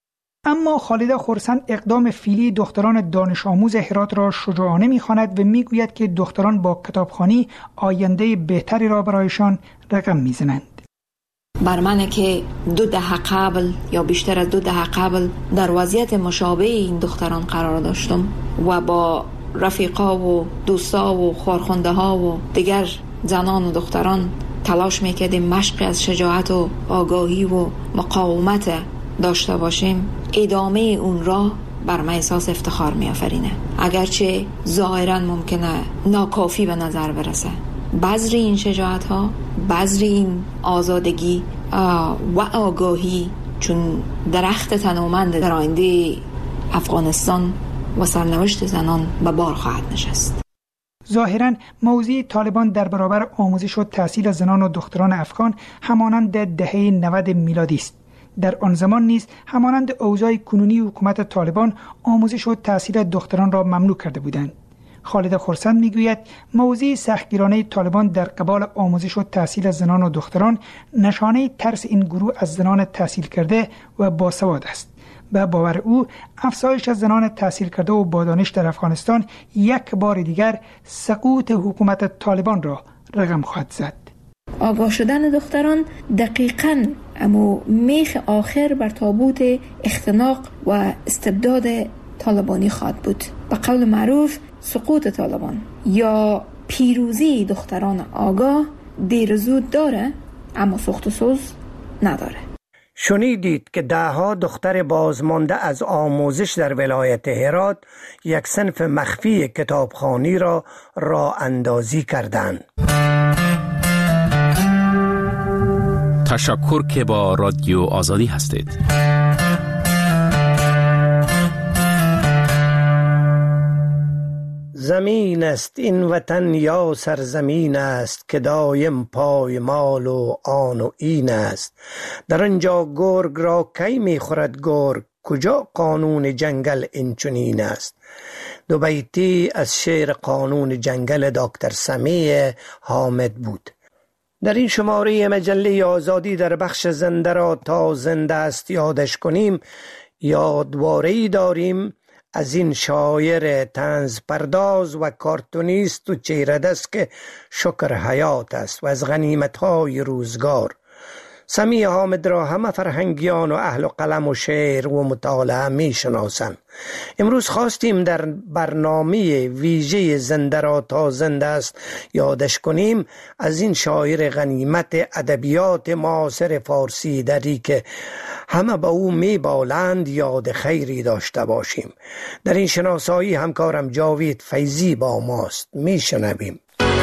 اما خالد خرسند اقدام فعلی دختران دانش آموز هرات را شجاعانه می‌خواند و میگوید که دختران با کتابخوانی آینده بهتری را برایشان رقم میزنند. بر من که دو دهه قبل یا بیشتر از دو دهه قبل در وضعیت مشابه این دختران قرار داشتم و با رفیقا و دوستا و خورخونده ها و دیگر زنان و دختران تلاش میکردیم مشق از شجاعت و آگاهی و مقاومت داشته باشیم، ادامه اون را بر من احساس افتخار می آفرینه. اگرچه ظاهرا ممکنه ناکافی به نظر برسه، بذر این شجاعت ها، بذر این آزادگی و آگاهی چون درخت تنومند در آینده افغانستان و سرنوشت زنان به بار خواهد نشست. ظاهراً موضوع طالبان در برابر آموزش و تحصیل زنان و دختران افغان همانند دهه نود میلادی است. در آن زمان نیز همانند اوضاع کنونی حکومت طالبان آموزش و تحصیل دختران را ممنوع کرده بودند. خالد خرسند میگوید موضع سختگیرانه طالبان در قبال آموزش و تحصیل زنان و دختران نشانه ترس این گروه از زنان تحصیل کرده و باسواد است. به باور او افزایش از زنان تحصیل کرده و با دانش در افغانستان یک بار دیگر سقوط حکومت طالبان را رقم خواهد زد. آگاه شدن دختران دقیقاً اما میخ آخر بر تابوت اختناق و استبداد طالبانی خواهد بود. به قول معروف سقوط طالبان یا پیروزی دختران آگاه دیر زود داره اما سخت و سوز نداره. شنیدید که دهها دختر بازمانده از آموزش در ولایت هرات یک صنف مخفی کتابخوانی را راه اندازی کردند. تشکر که با رادیو آزادی هستید. زمین است این وطن یا سرزمین است که دایم پایمال و آن و این است. در آنجا گرگ را کی می خورد گرگ، کجا قانون جنگل اینچنین است. دو بیتی از شعر قانون جنگل دکتر سمیع حامد بود. در این شماره مجله آزادی در بخش زنده را تا زنده است یادش کنیم یادواره‌ای داریم از این شاعر طنز پرداز و کارتونیست و چهره دست که شکر حیات است و از غنیمت‌های روزگار. سمیع حامد را همه فرهنگیان و اهل قلم و شعر و مطالعه می شناسند. امروز خواستیم در برنامه ویژه زنده را تا زنده است یادش کنیم از این شاعر غنیمت ادبیات معاصر فارسی دری که همه به او می بالند یاد خیری داشته باشیم. در این شناسایی همکارم جاوید فیضی با ماست. می شنویم.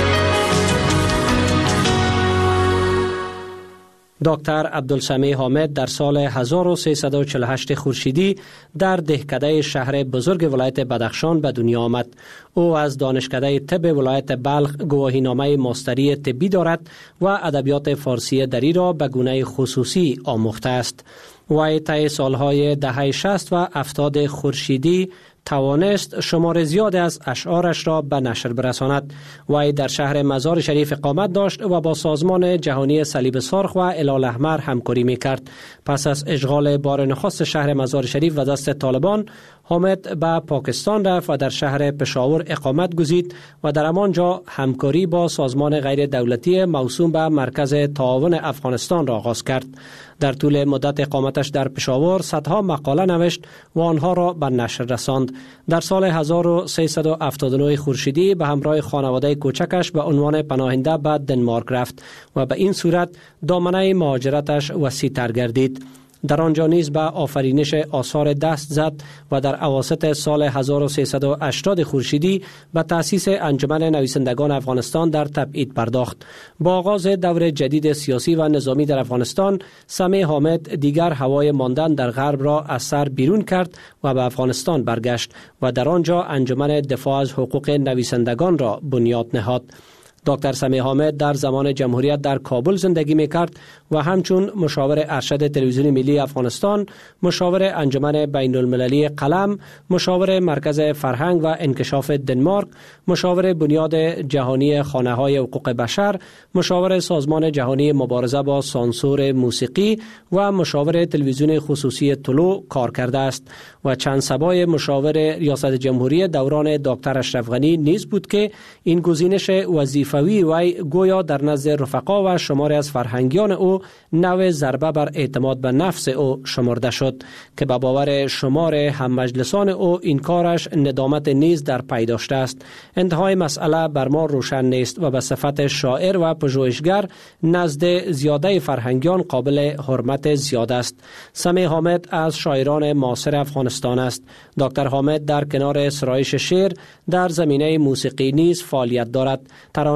دکتر عبدالسمیع حامد در سال هزار و سیصد و چهل و هشت خورشیدی در دهکده شهر بزرگ ولایت بدخشان به دنیا آمد. او از دانشکده طب ولایت بلخ گواهینامه ماستری طبی دارد و ادبیات فارسی دری را به گونه خصوصی آموخته است. وی طی سالهای دهه شصت و هفتاد خورشیدی توانست شمار زیاد از اشعارش را به نشر برساند. وی در شهر مزار شریف اقامت داشت و با سازمان جهانی صلیب سرخ و هلال احمر همکاری میکرد. پس از اشغال بار نخست شهر مزار شریف و دست طالبان، حامد به پاکستان رفت و در شهر پشاور اقامت گزید و در همانجا همکاری با سازمان غیر دولتی موسوم به مرکز تعاون افغانستان را آغاز کرد. در طول مدت اقامتش در پشاور صدها مقاله نوشت و آنها را به نشر رساند. در سال هزار و سیصد و هفتاد و نه خورشیدی به همراه خانواده کوچکش به عنوان پناهنده به دنمارک رفت و به این صورت دامنه مهاجرتش وسیع‌تر گردید. در آنجا نیز به آفرینش آثار دست زد و در اواسط سال هزار و سیصد و هشتاد خورشیدی به تأسیس انجمن نویسندگان افغانستان در تبعید پرداخت. با آغاز دور جدید سیاسی و نظامی در افغانستان، سمیع حامد دیگر هوای ماندن در غرب را از سر بیرون کرد و به افغانستان برگشت و در آنجا انجمن دفاع از حقوق نویسندگان را بنیاد نهاد. دکتر سمیع حامد در زمان جمهوریت در کابل زندگی میکرد و همچون مشاور ارشد تلویزیون ملی افغانستان، مشاور انجمن بین المللی قلم، مشاور مرکز فرهنگ و انکشاف دنمارک، مشاور بنیاد جهانی خانه‌های حقوق بشر، مشاور سازمان جهانی مبارزه با سانسور موسیقی و مشاور تلویزیون خصوصی طلوع کار کرده است و چند سبای مشاور ریاست جمهوری دوران دکتر اشرف غنی نیز بود که این گزینش وظیفه فوی وی گویا در نزد رفقا و شماری از فرهنگیان او نوع ضربه بر اعتماد به نفس او شمرده شد که به باور شمار هم مجلسان او این کارش ندامت نیز در پی داشته است. انتهای مسئله بر ما روشن نیست و به صفت شاعر و پژوهشگر نزد زیاده فرهنگیان قابل حرمت زیاد است. سمیع حامد از شاعران معاصر افغانستان است. دکتر حامد در کنار سرایش شعر در زمینه موسیقی نیز فعالیت دارد. ترانه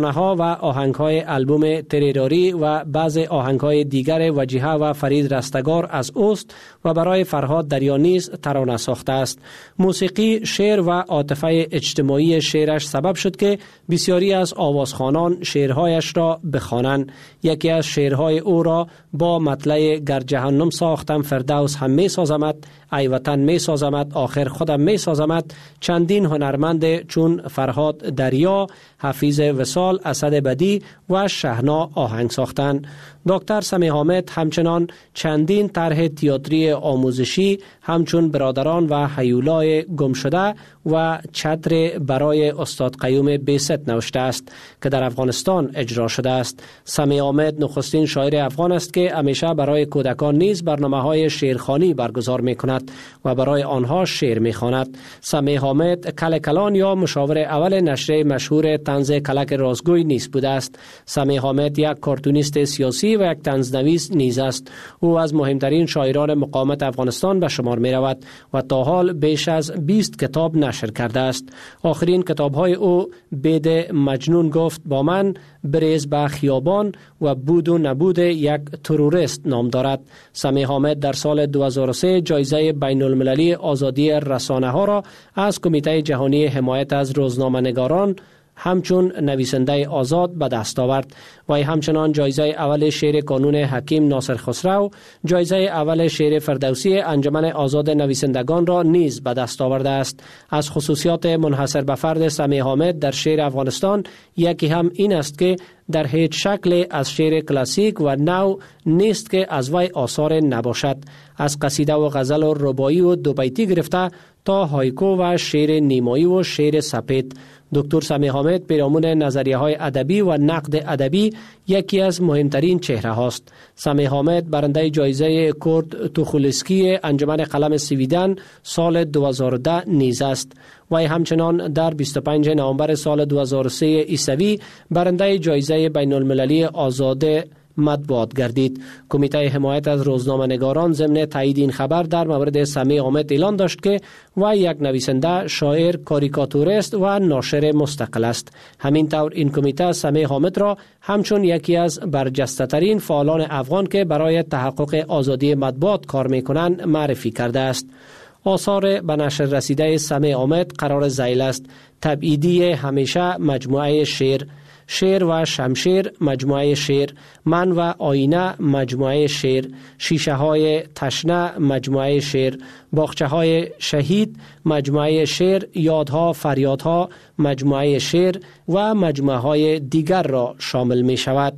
ترانه ها و آهنگ های آلبوم تریراری و بعض آهنگ های دیگر وجیحه و فرید رستگار از اوست و برای فرهاد دریانیز ترانه ساخته است. موسیقی، شعر و عاطفه اجتماعی شعرش سبب شد که بسیاری از آوازخوانان شعرهایش را بخوانند. یکی از شعرهای او را با مطلع گر جهنم ساختم فردوس هم می سازمت، ای وطن می سازمت، آخر خودم می سازمت چندین هنرمند چون فرهاد دریا، حفیظ وصال، اسد بدی و شهنا آهنگ ساختند. دکتر سمیع حامد همچنان چندین طرح تئاتری آموزشی همچون برادران و هیولای گم شده و چتر برای استاد قیوم بیست نوشته است که در افغانستان اجرا شده است. سمیع حامد نخستین شاعر افغان است که همیشه برای کودکان نیز برنامه‌های شعرخوانی برگزار می‌کند و برای آنها شعر می‌خواند. سمیع حامد کل کلان یا مشاور اول نشریه مشهور طنز کلک رازگوی نیز بوده است. سمیع حامد یک کارتونیست سیاسی و یک طنزنویس نیز است. او از مهمترین شاعران مقاومت افغانستان به شمار می‌رود و تا حال بیش از بیست کتاب نشر کرده است. آخرین کتاب‌های او بید مجنون گفت با من، بریز به خیابان و بود و نبود یک تروریست نام دارد. سمیع حامد در سال دو هزار و سه جایزه بین المللی آزادی رسانه ها را از کمیته جهانی حمایت از روزنامه‌نگاران همچون نویسنده آزاد به دست آورد و همچنان جایزه اول شعر کانون حکیم ناصر خسرو، جایزه اول شعر فردوسی انجمن آزاد نویسندگان را نیز به دست آورده است. از خصوصیات منحصر به فرد سمیع حامد در شعر افغانستان یکی هم این است که در هیچ شکل از شعر کلاسیک و نو نیست که از وی آثار نباشد. از قصیده و غزل و رباعی و دو بیتی گرفته تا هایکو و شعر نیمایی و شعر سپید، دکتر سمیع حامد پیرامون نظریه های ادبی و نقد ادبی یکی از مهمترین چهره هاست. سمیع حامد برنده جایزه کورد توخولسکی انجمن قلم سویدن سال دو هزار و ده نیز است. و همچنان در بیست و پنجم نوامبر سال دو هزار و سه عیسوی برنده جایزه بین المللی آزاد مطبوعات گردید. کمیته حمایت از روزنامه‌نگاران ضمن تایید این خبر در مورد سمیع حامد اعلان داشت که و یک نویسنده، شاعر، کاریکاتوریست و ناشر مستقل است. همین طور این کمیته سمیع حامد را همچون یکی از برجسته‌ترین فعالان افغان که برای تحقق آزادی مطبوعات کار می‌کنند معرفی کرده است. آثار به نشر رسیده سمیع حامد قرار ذیل است: تبعیدی همیشه مجموعه شعر، شعر و شمشیر مجموعه شعر، من و آینه مجموعه شعر، شیشه های تشنه مجموعه شعر، باغچه های شهید مجموعه شعر، یادها فریادها مجموعه شعر و مجموعه های دیگر را شامل می شود.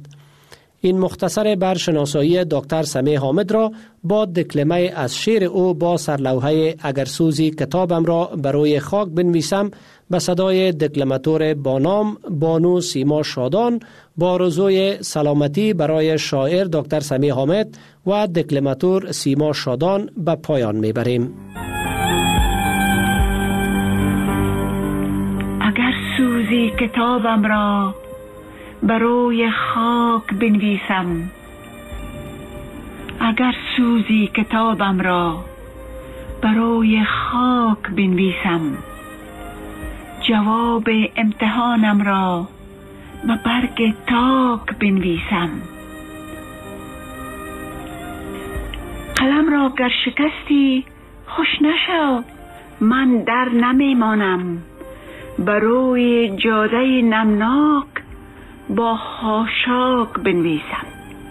این مختصر بر شناسایی دکتر سمیع حامد را با دکلمه از شعر او با سرلوحه اگر سوزی کتابم را بروی خاک بنویسم به صدای دکلماتور با نام بانو سیما شادان با آرزوی سلامتی برای شاعر دکتر سمیع حامد و دکلماتور سیما شادان به پایان میبریم. اگر سوزی کتابم را بروی خاک بنویسم، اگر سوزی کتابم را بروی خاک بنویسم، جواب امتحانم را به برگ تاک بنویسم. قلم را گر شکستی خوش نشو، من در نمیمانم، بروی جاده نمناک با خاشاک بنویسم،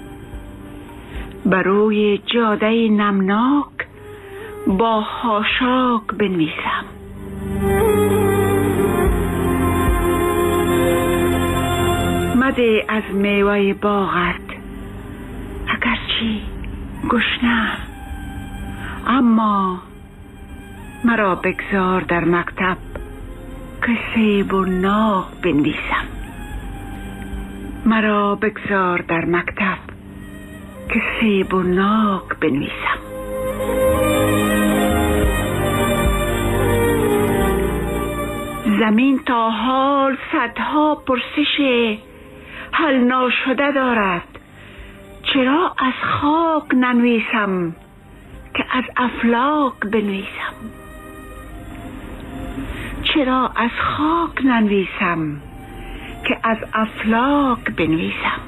بروی جاده نمناک با خاشاک بنویسم. مده از میوه باغت اگرچه گشنه، اما مرا بگذار در مکتب که سیب و ناق بنویسم، مرا بگذار در مکتب که سیب و ناق بنویسم. زمین تا حال صدها پرسش حل ناشده دارد، چرا از خاک ننویسم که از افلاک بنویسم، چرا از خاک ننویسم که از افلاک بنویسم.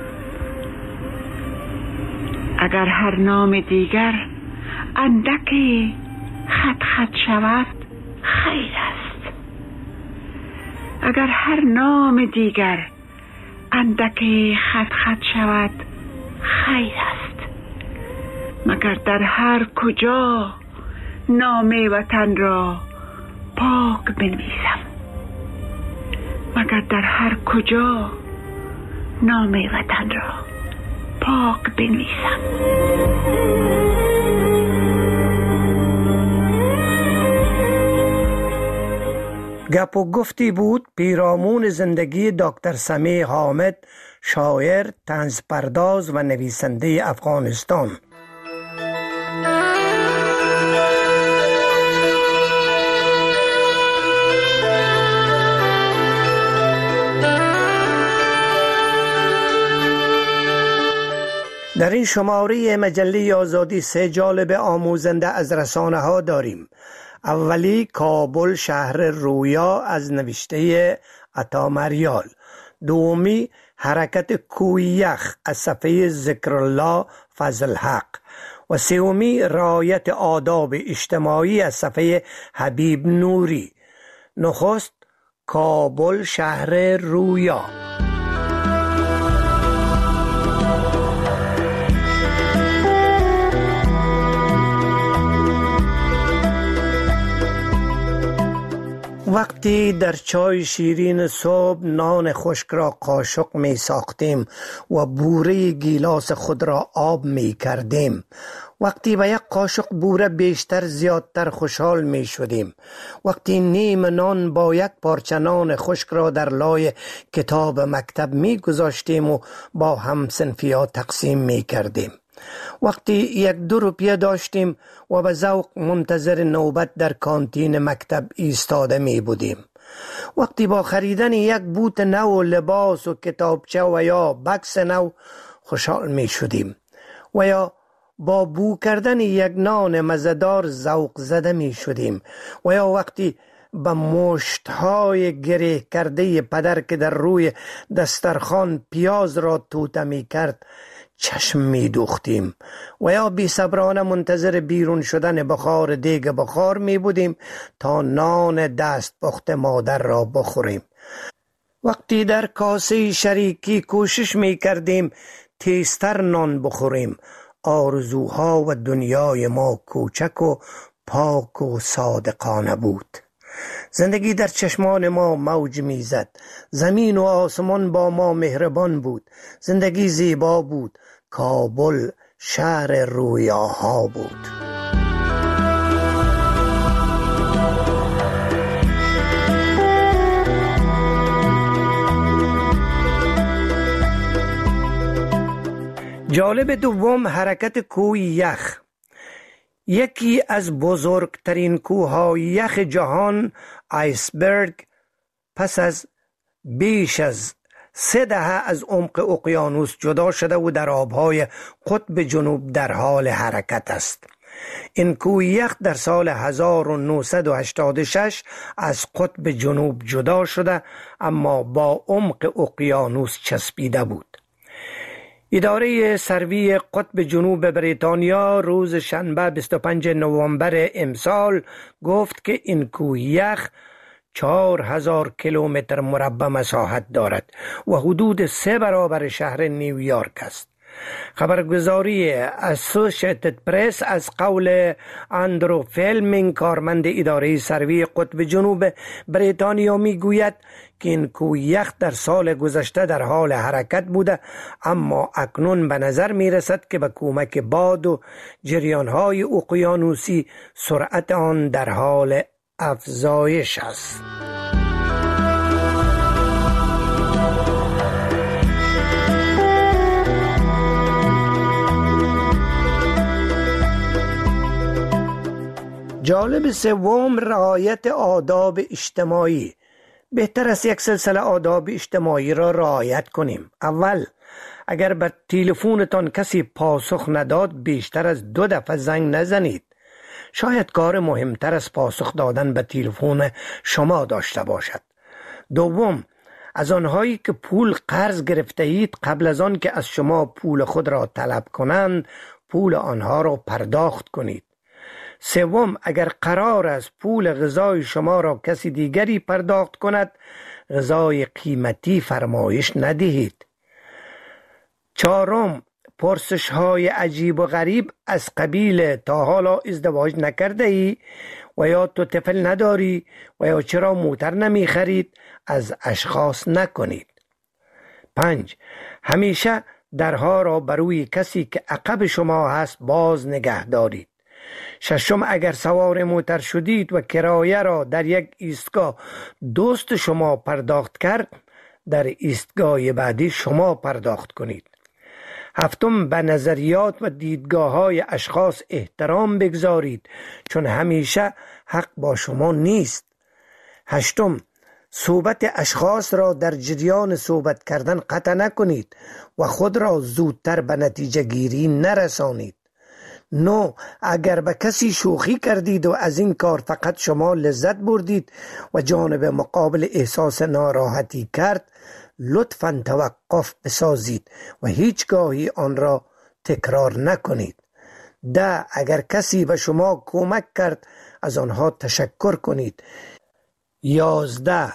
اگر هر نام دیگر اندک خط خط شود خیر است. اگر هر نام دیگر اندک خط خط شود خیر است. مگر در هر کجا نام وطن را پاک بنویسم. مگر در هر کجا نام وطن را پاک بنویسم. گپ و گفتی بود پیرامون زندگی دکتر سمیع حامد، شاعر، طنز پرداز و نویسنده افغانستان. در این شماره مجله آزادی سه جالب آموزنده از رسانه ها داریم. اولی کابل شهر رویا از نوشته عطا مریال. دومی حرکت کوی یخ از صفحه ذکرالله فضل حق. و سومی رعایت آداب اجتماعی از صفحه حبیب نوری. نخست کابل شهر رویا. وقتی در چای شیرین صبح نان خشک را قاشق می ساختیم و بوره گیلاس خود را آب می کردیم، وقتی به یک قاشق بوره بیشتر زیادتر خوشحال می شدیم، وقتی نیم نان با یک پارچه نان خشک را در لای کتاب مکتب می گذاشتیم و با همصنفی‌ها تقسیم می کردیم، وقتی یک دو روپیه داشتیم و به ذوق منتظر نوبت در کانتین مکتب ایستاده می بودیم، وقتی با خریدن یک بوت نو لباس و کتابچه و یا بکس نو خوشحال می شدیم و یا با بو کردن یک نان مزه‌دار ذوق زده می شدیم و یا وقتی به مشت‌های گره کرده پدر که در روی دسترخوان پیاز را توته می کرد چشم می دوختیم و یا بی صبرانه منتظر بیرون شدن بخار دیگ بخار می بودیم تا نان دست پخت مادر را بخوریم، وقتی در کاسه شریکی کوشش می کردیم تیزتر نان بخوریم. آرزوها و دنیای ما کوچک و پاک و صادقانه بود. زندگی در چشمان ما موج میزد. زمین و آسمان با ما مهربان بود. زندگی زیبا بود. کابل شهر رویاها بود. جالب دوم حرکت کوه یخ. یکی از بزرگترین کوههای یخ جهان، آیسبرگ، پس از بیش از سه دهه از عمق اقیانوس جدا شده و در آبهای قطب جنوب در حال حرکت است. این کوه یخ در سال هزار و نهصد و هشتاد و شش از قطب جنوب جدا شده اما با عمق اقیانوس چسبیده بود. اداره سروی قطب جنوب بریتانیا روز شنبه بیست و پنجم نوامبر امسال گفت که این کوه یخ چهار هزار کیلومتر مربع مساحت دارد و حدود سه برابر شهر نیویورک است. خبرگزاری اسوسییتد پرس از قول اندرو فیلمینگ، کارمند اداره سروی قطب جنوب بریتانیا، میگوید که این کوه یخ در سال گذشته در حال حرکت بوده اما اکنون به نظر می رسد که به کمک باد و جریانهای اقیانوسی سرعت آن در حال افزایش است. جالب سوم رعایت آداب اجتماعی. بهتر است یک سلسله آداب اجتماعی را رعایت کنیم. اول، اگر به تلفنتان کسی پاسخ نداد بیشتر از دو دفعه زنگ نزنید. شاید کار مهمتر از پاسخ دادن به تلفن شما داشته باشد. دوم، از آنهایی که پول قرض گرفته اید قبل از آن که از شما پول خود را طلب کنند پول آنها را پرداخت کنید. سوم، اگر قرار است پول غذای شما را کسی دیگری پرداخت کند غذای قیمتی فرمایش ندهید. چهارم، پرسش های عجیب و غریب از قبیل تا حالا ازدواج نکرده ای و یا تو طفل نداری و یا چرا موتر نمی خرید از اشخاص نکنید. پنج، همیشه درها را بروی کسی که عقب شما هست باز نگه دارید. ششم، اگر سوار موتر شدید و کرایه را در یک ایستگاه دوست شما پرداخت کرد در ایستگاه بعدی شما پرداخت کنید. هفتم، به نظریات و دیدگاه های اشخاص احترام بگذارید چون همیشه حق با شما نیست. هشتم، صحبت اشخاص را در جریان صحبت کردن قطع نکنید و خود را زودتر به نتیجه گیری نرسانید. نو، اگر به کسی شوخی کردید و از این کار فقط شما لذت بردید و جانب مقابل احساس ناراحتی کرد لطفاً توقف بسازید و هیچگاهی آن را تکرار نکنید. ده، اگر کسی به شما کمک کرد از آنها تشکر کنید. یازده،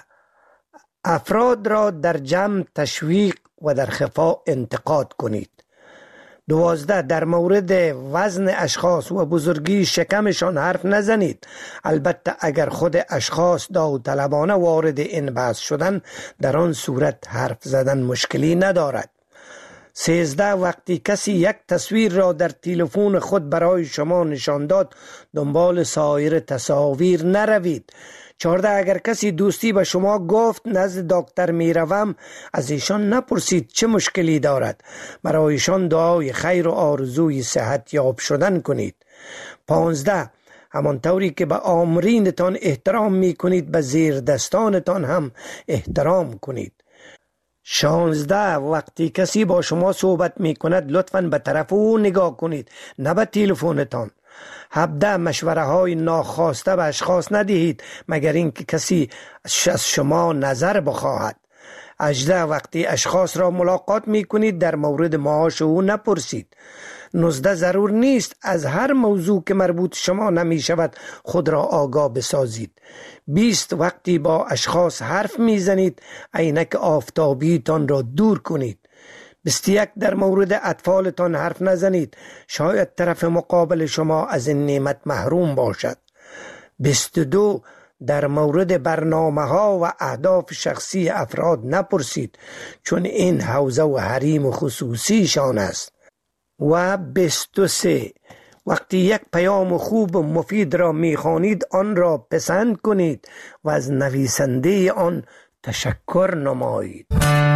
افراد را در جمع تشویق و در خفا انتقاد کنید. دوازده، در مورد وزن اشخاص و بزرگی شکمشان حرف نزنید. البته اگر خود اشخاص داوطلبانه وارد این بحث شدن در آن صورت حرف زدن مشکلی ندارد. سیزده، وقتی کسی یک تصویر را در تلفن خود برای شما نشان داد دنبال سایر تصاویر نروید. چهارده، اگر کسی دوستی به شما گفت نزد دکتر می روم از ایشان نپرسید چه مشکلی دارد. برایشان دعای خیر و آرزوی صحت یاب شدن کنید. پانزده، همانطوری که به آمرینتان احترام می کنید به زیر دستانتان هم احترام کنید. شانزده، وقتی کسی با شما صحبت می کند لطفاً به طرف او نگاه کنید نه به تلفنتان. هفده، مشوره های ناخواسته به اشخاص ندهید مگر اینکه کسی از شما نظر بخواهد. هجده، وقتی اشخاص را ملاقات می کنید در مورد معاش او نپرسید. نوزده، ضرور نیست از هر موضوع که مربوط شما نمی شود خود را آگاه بسازید. بیست، وقتی با اشخاص حرف می زنید عینک آفتابیتان را دور کنید. بیست و یک، در مورد اطفالتان حرف نزنید شاید طرف مقابل شما از این نعمت محروم باشد. بیست و دو، در مورد برنامه ها و اهداف شخصی افراد نپرسید چون این حوزه و حریم خصوصیشان است. و بیست و سه، وقتی یک پیام خوب و مفید را میخوانید آن را پسند کنید و از نویسنده آن تشکر نمایید.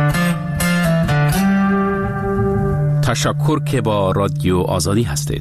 تشکر که با رادیو آزادی هستید.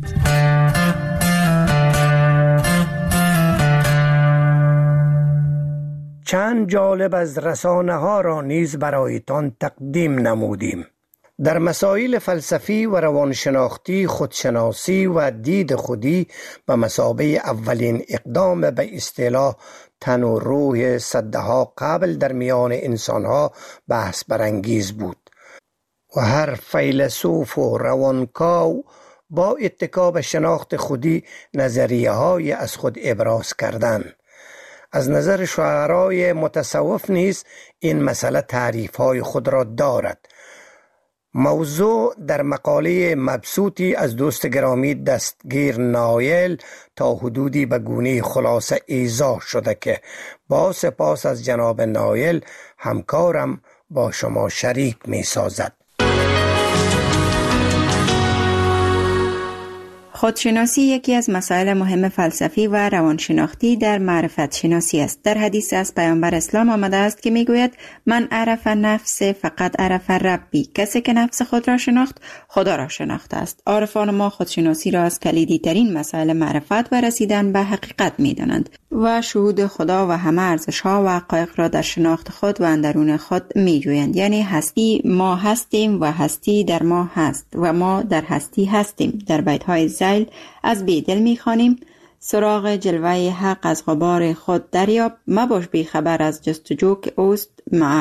چند جالب از رسانه ها را نیز برایتان تقدیم نمودیم. در مسائل فلسفی و روانشناختی خودشناسی و دید خودی به مثابه اولین اقدام به اصطلاح تن و روح صدها قبل در میان انسانها بحث برانگیز بود و هر فیلسوف و روانکاو با اتکا به شناخت خودی نظریه های از خود ابراز کردند. از نظر شاعرای متصوف نیز این مسئله تعریف های خود را دارد. موضوع در مقاله مبسوطی از دوست گرامی دستگیر نایل تا حدودی به گونه خلاصه ایضاح شده که با سپاس از جناب نایل همکارم با شما شریک می سازد. خودشناسی یکی از مسائل مهم فلسفی و روانشناختی در معرفت شناسی است. در حدیث از پیامبر اسلام آمده است که میگوید من عرف نفس فقط عرف ربی. کسی که نفس خود را شناخت خدا را شناخته است. عارفان ما خودشناسی را از کلیدی ترین مسائل معرفت و رسیدن به حقیقت میدانند و شهود خدا و همه ارزش ها و حقایق را در شناخت خود و اندرون خود میجویند. یعنی هستی ما هستیم و هستی در ما هست و ما در هستی هستیم. در بیت های زیل از بیدل میخوانیم سراغ جلوه حق از غبار خود دریاب، مباش بی خبر از جستجو که اوست معک.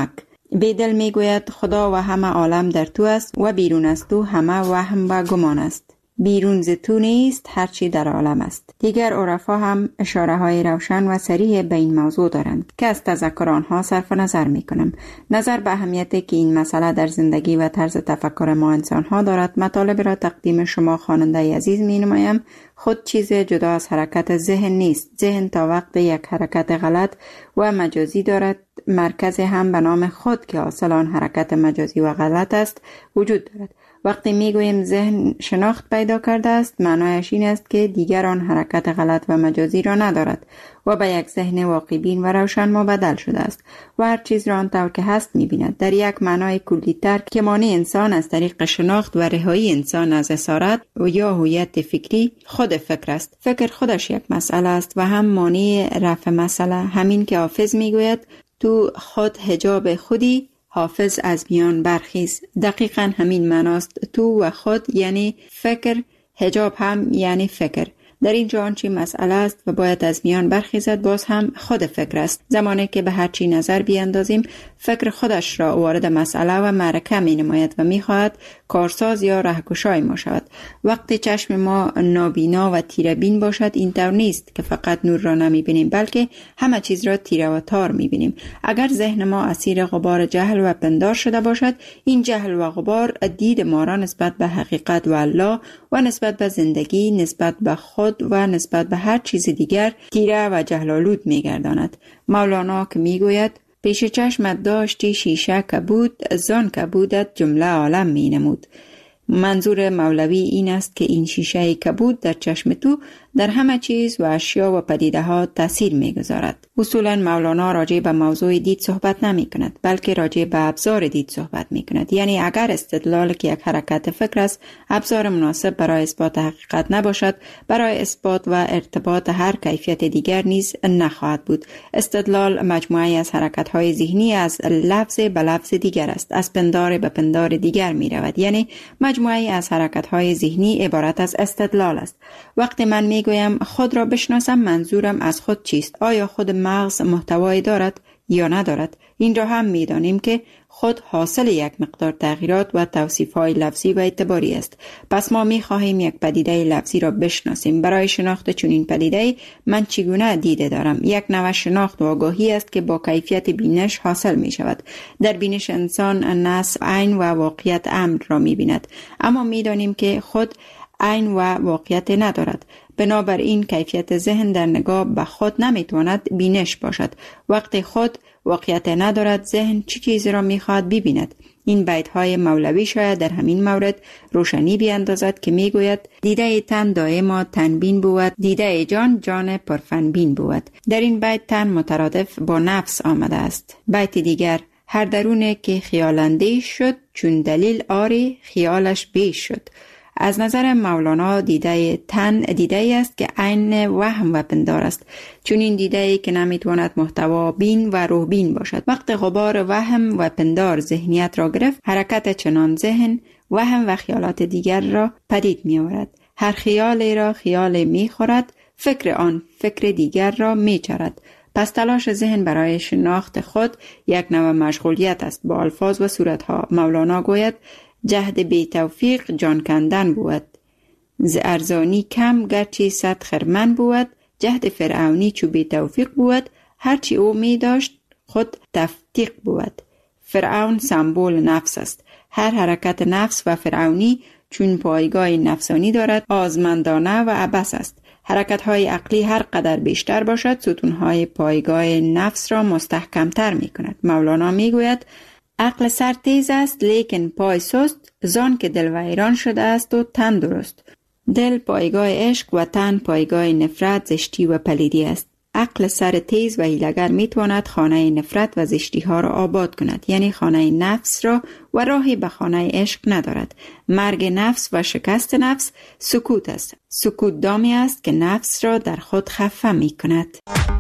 بیدل میگوید خدا و همه عالم در تو است و بیرون از تو همه وهم و گمان است. بیرون ز تو نیست هرچی در عالم است. دیگر عرفا هم اشاره های روشن و صریح به این موضوع دارند که از تذکر آنها صرف نظر می کنم. نظر به اهمیتی که این مسئله در زندگی و طرز تفکر ما انسان ها دارد، مطالب را تقدیم شما خواننده عزیز می نمایم. خود چیز جدا از حرکت ذهن نیست. ذهن تا وقت یک حرکت غلط و مجازی دارد، مرکز هم به نام خود که حاصل آن حرکت مجازی و غلط است وجود دارد. وقتی میگوییم ذهن شناخت پیدا کرده است، معنایش این است که دیگر آن حرکت غلط و مجازی را ندارد و به یک ذهن واقع بین و روشن مبدل شده است و هر چیز را آنطور که هست می‌بیند. در یک معنای کلی‌تر که مانع انسان از طریق شناخت و رهایی انسان از اسارت و یا هویت فکری خود فکر است. فکر خودش یک مسئله است و هم مانع رفع مسئله. همین که حافظ میگوید تو خود حجاب خودی، حافظ از میان برخیز. دقیقاً همین معناست. تو و خود یعنی فکر، حجاب هم یعنی فکر. در اینجا آنچه مسئله است و باید از میان برخیزد باز هم خود فکر است. زمانی که به هر چی نظر بیاندازیم، فکر خودش را وارد مسئله و معرکه می نماید و می خواهد کارساز یا رهگشای ما شود. وقتی چشم ما نابینا و تیره بین باشد، این طور نیست که فقط نور را نمی بینیم، بلکه همه چیز را تیره و تار می بینیم. اگر ذهن ما اسیر غبار جهل و پندار شده باشد، این جهل و غبار دید ما را نسبت به حقیقت و الله و نسبت به زندگی، نسبت به خود و نسبت به هر چیز دیگر تیره و جهل‌آلود می‌گرداند. مولانا که میگوید پیش چشمت داشتی شیشه کبود، زان کبودت جمله عالم مینمود. منظور مولوی این است که این شیشه کبود در چشم تو در همه چیز و اشیا و پدیده ها تاثیر میگذارد. اصولا مولانا راجع به موضوع دید صحبت نمی کند، بلکه راجع به ابزار دید صحبت می کند. یعنی اگر استدلال که یک حرکت فکر است ابزار مناسب برای اثبات حقیقت نباشد، برای اثبات و ارتباط هر کیفیت دیگر نیز نخواهد بود. استدلال مجموعی از حرکت های ذهنی از لفظ به لفظ دیگر است، از پندار به پندار دیگر می رود. یعنی مجموعی از حرکت های ذهنی عبارت از استدلال است. وقتی من می گویم خود را بشناسم، منظورم از خود چیست؟ آیا خود مغز محتوایی دارد یا ندارد؟ این را هم می دانیم که خود حاصل یک مقدار تغییرات و توصیف‌های لفظی و اعتباری است. پس ما می خواهیم یک پدیده لفظی را بشناسیم. برای شناخت چنین پدیده من چگونه دیده دارم؟ یک نوع شناخت و آگاهی است که با کیفیت بینش حاصل می شود. در بینش انسان نص عین و واقعیت امر را می بیند، اما می دانیم که خود عین و واقعیت ندارد. بنابراین کیفیت ذهن در نگاه به خود نمیتواند بینش باشد. وقتی خود واقعیت ندارد، ذهن چه چیزی را میخواهد ببیند؟ این بیت های مولوی شاید در همین مورد روشنی بیاندازد که میگوید دیده تن دائما تنبین بود، دیده جان جان پرفنبین بود. در این بیت تن مترادف با نفس آمده است. بیت دیگر هر درونه که خیالندیش شد، چون دلیل آری خیالش بیش شد. از نظر مولانا دیده تن دیده ای است که عین وهم و پندار است، چون این دیده ای که نمیتواند محتوا بین و روح بین باشد. وقت غبار وهم و پندار ذهنیت را گرفت، حرکت چنان ذهن وهم و خیالات دیگر را پدید می آورد. هر خیال را خیال می خورد، فکر آن فکر دیگر را می چرد. پس تلاش ذهن برای شناخت خود یک نوع مشغولیت است با الفاظ و صورتها. مولانا گوید جهد بی توفیق جان کندن بود، ز ارزانی کم گرچه صد خرمن بود، جهد فرعونی چو بی توفیق بود، هرچی او می داشت خود تفتیق بود. فرعون سمبول نفس است. هر حرکت نفس و فرعونی چون پایگاه نفسانی دارد آزمندانه و عبث است. حرکت های عقلی هر قدر بیشتر باشد، ستون های پایگاه نفس را مستحکم تر می کند. مولانا می گوید عقل سر تیز است لیکن پای سست، زان که دل ویران شده است و تن درست. دل پایگاه عشق و تن پایگاه نفرت، زشتی و پلیدی است. عقل سر تیز و هیلگر می تواند خانه نفرت و زشتی ها را آباد کند، یعنی خانه نفس را، و راهی به خانه عشق ندارد. مرگ نفس و شکست نفس سکوت است. سکوت دامی است که نفس را در خود خفه می کند.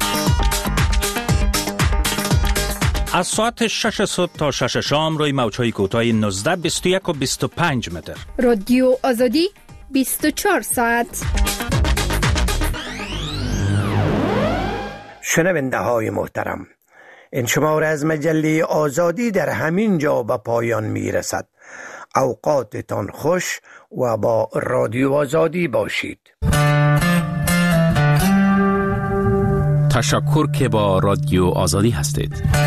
از ساعت شش صبح تا شش شام روی موج‌های کوتاه نوزده، بیست و یک و بیست و پنج متر. رادیو آزادی بیست و چهار ساعت. شنونده های محترم، این شماره از مجله آزادی در همین جا به پایان می رسد. اوقاتتان خوش و با رادیو آزادی باشید. تشکر که با رادیو آزادی هستید.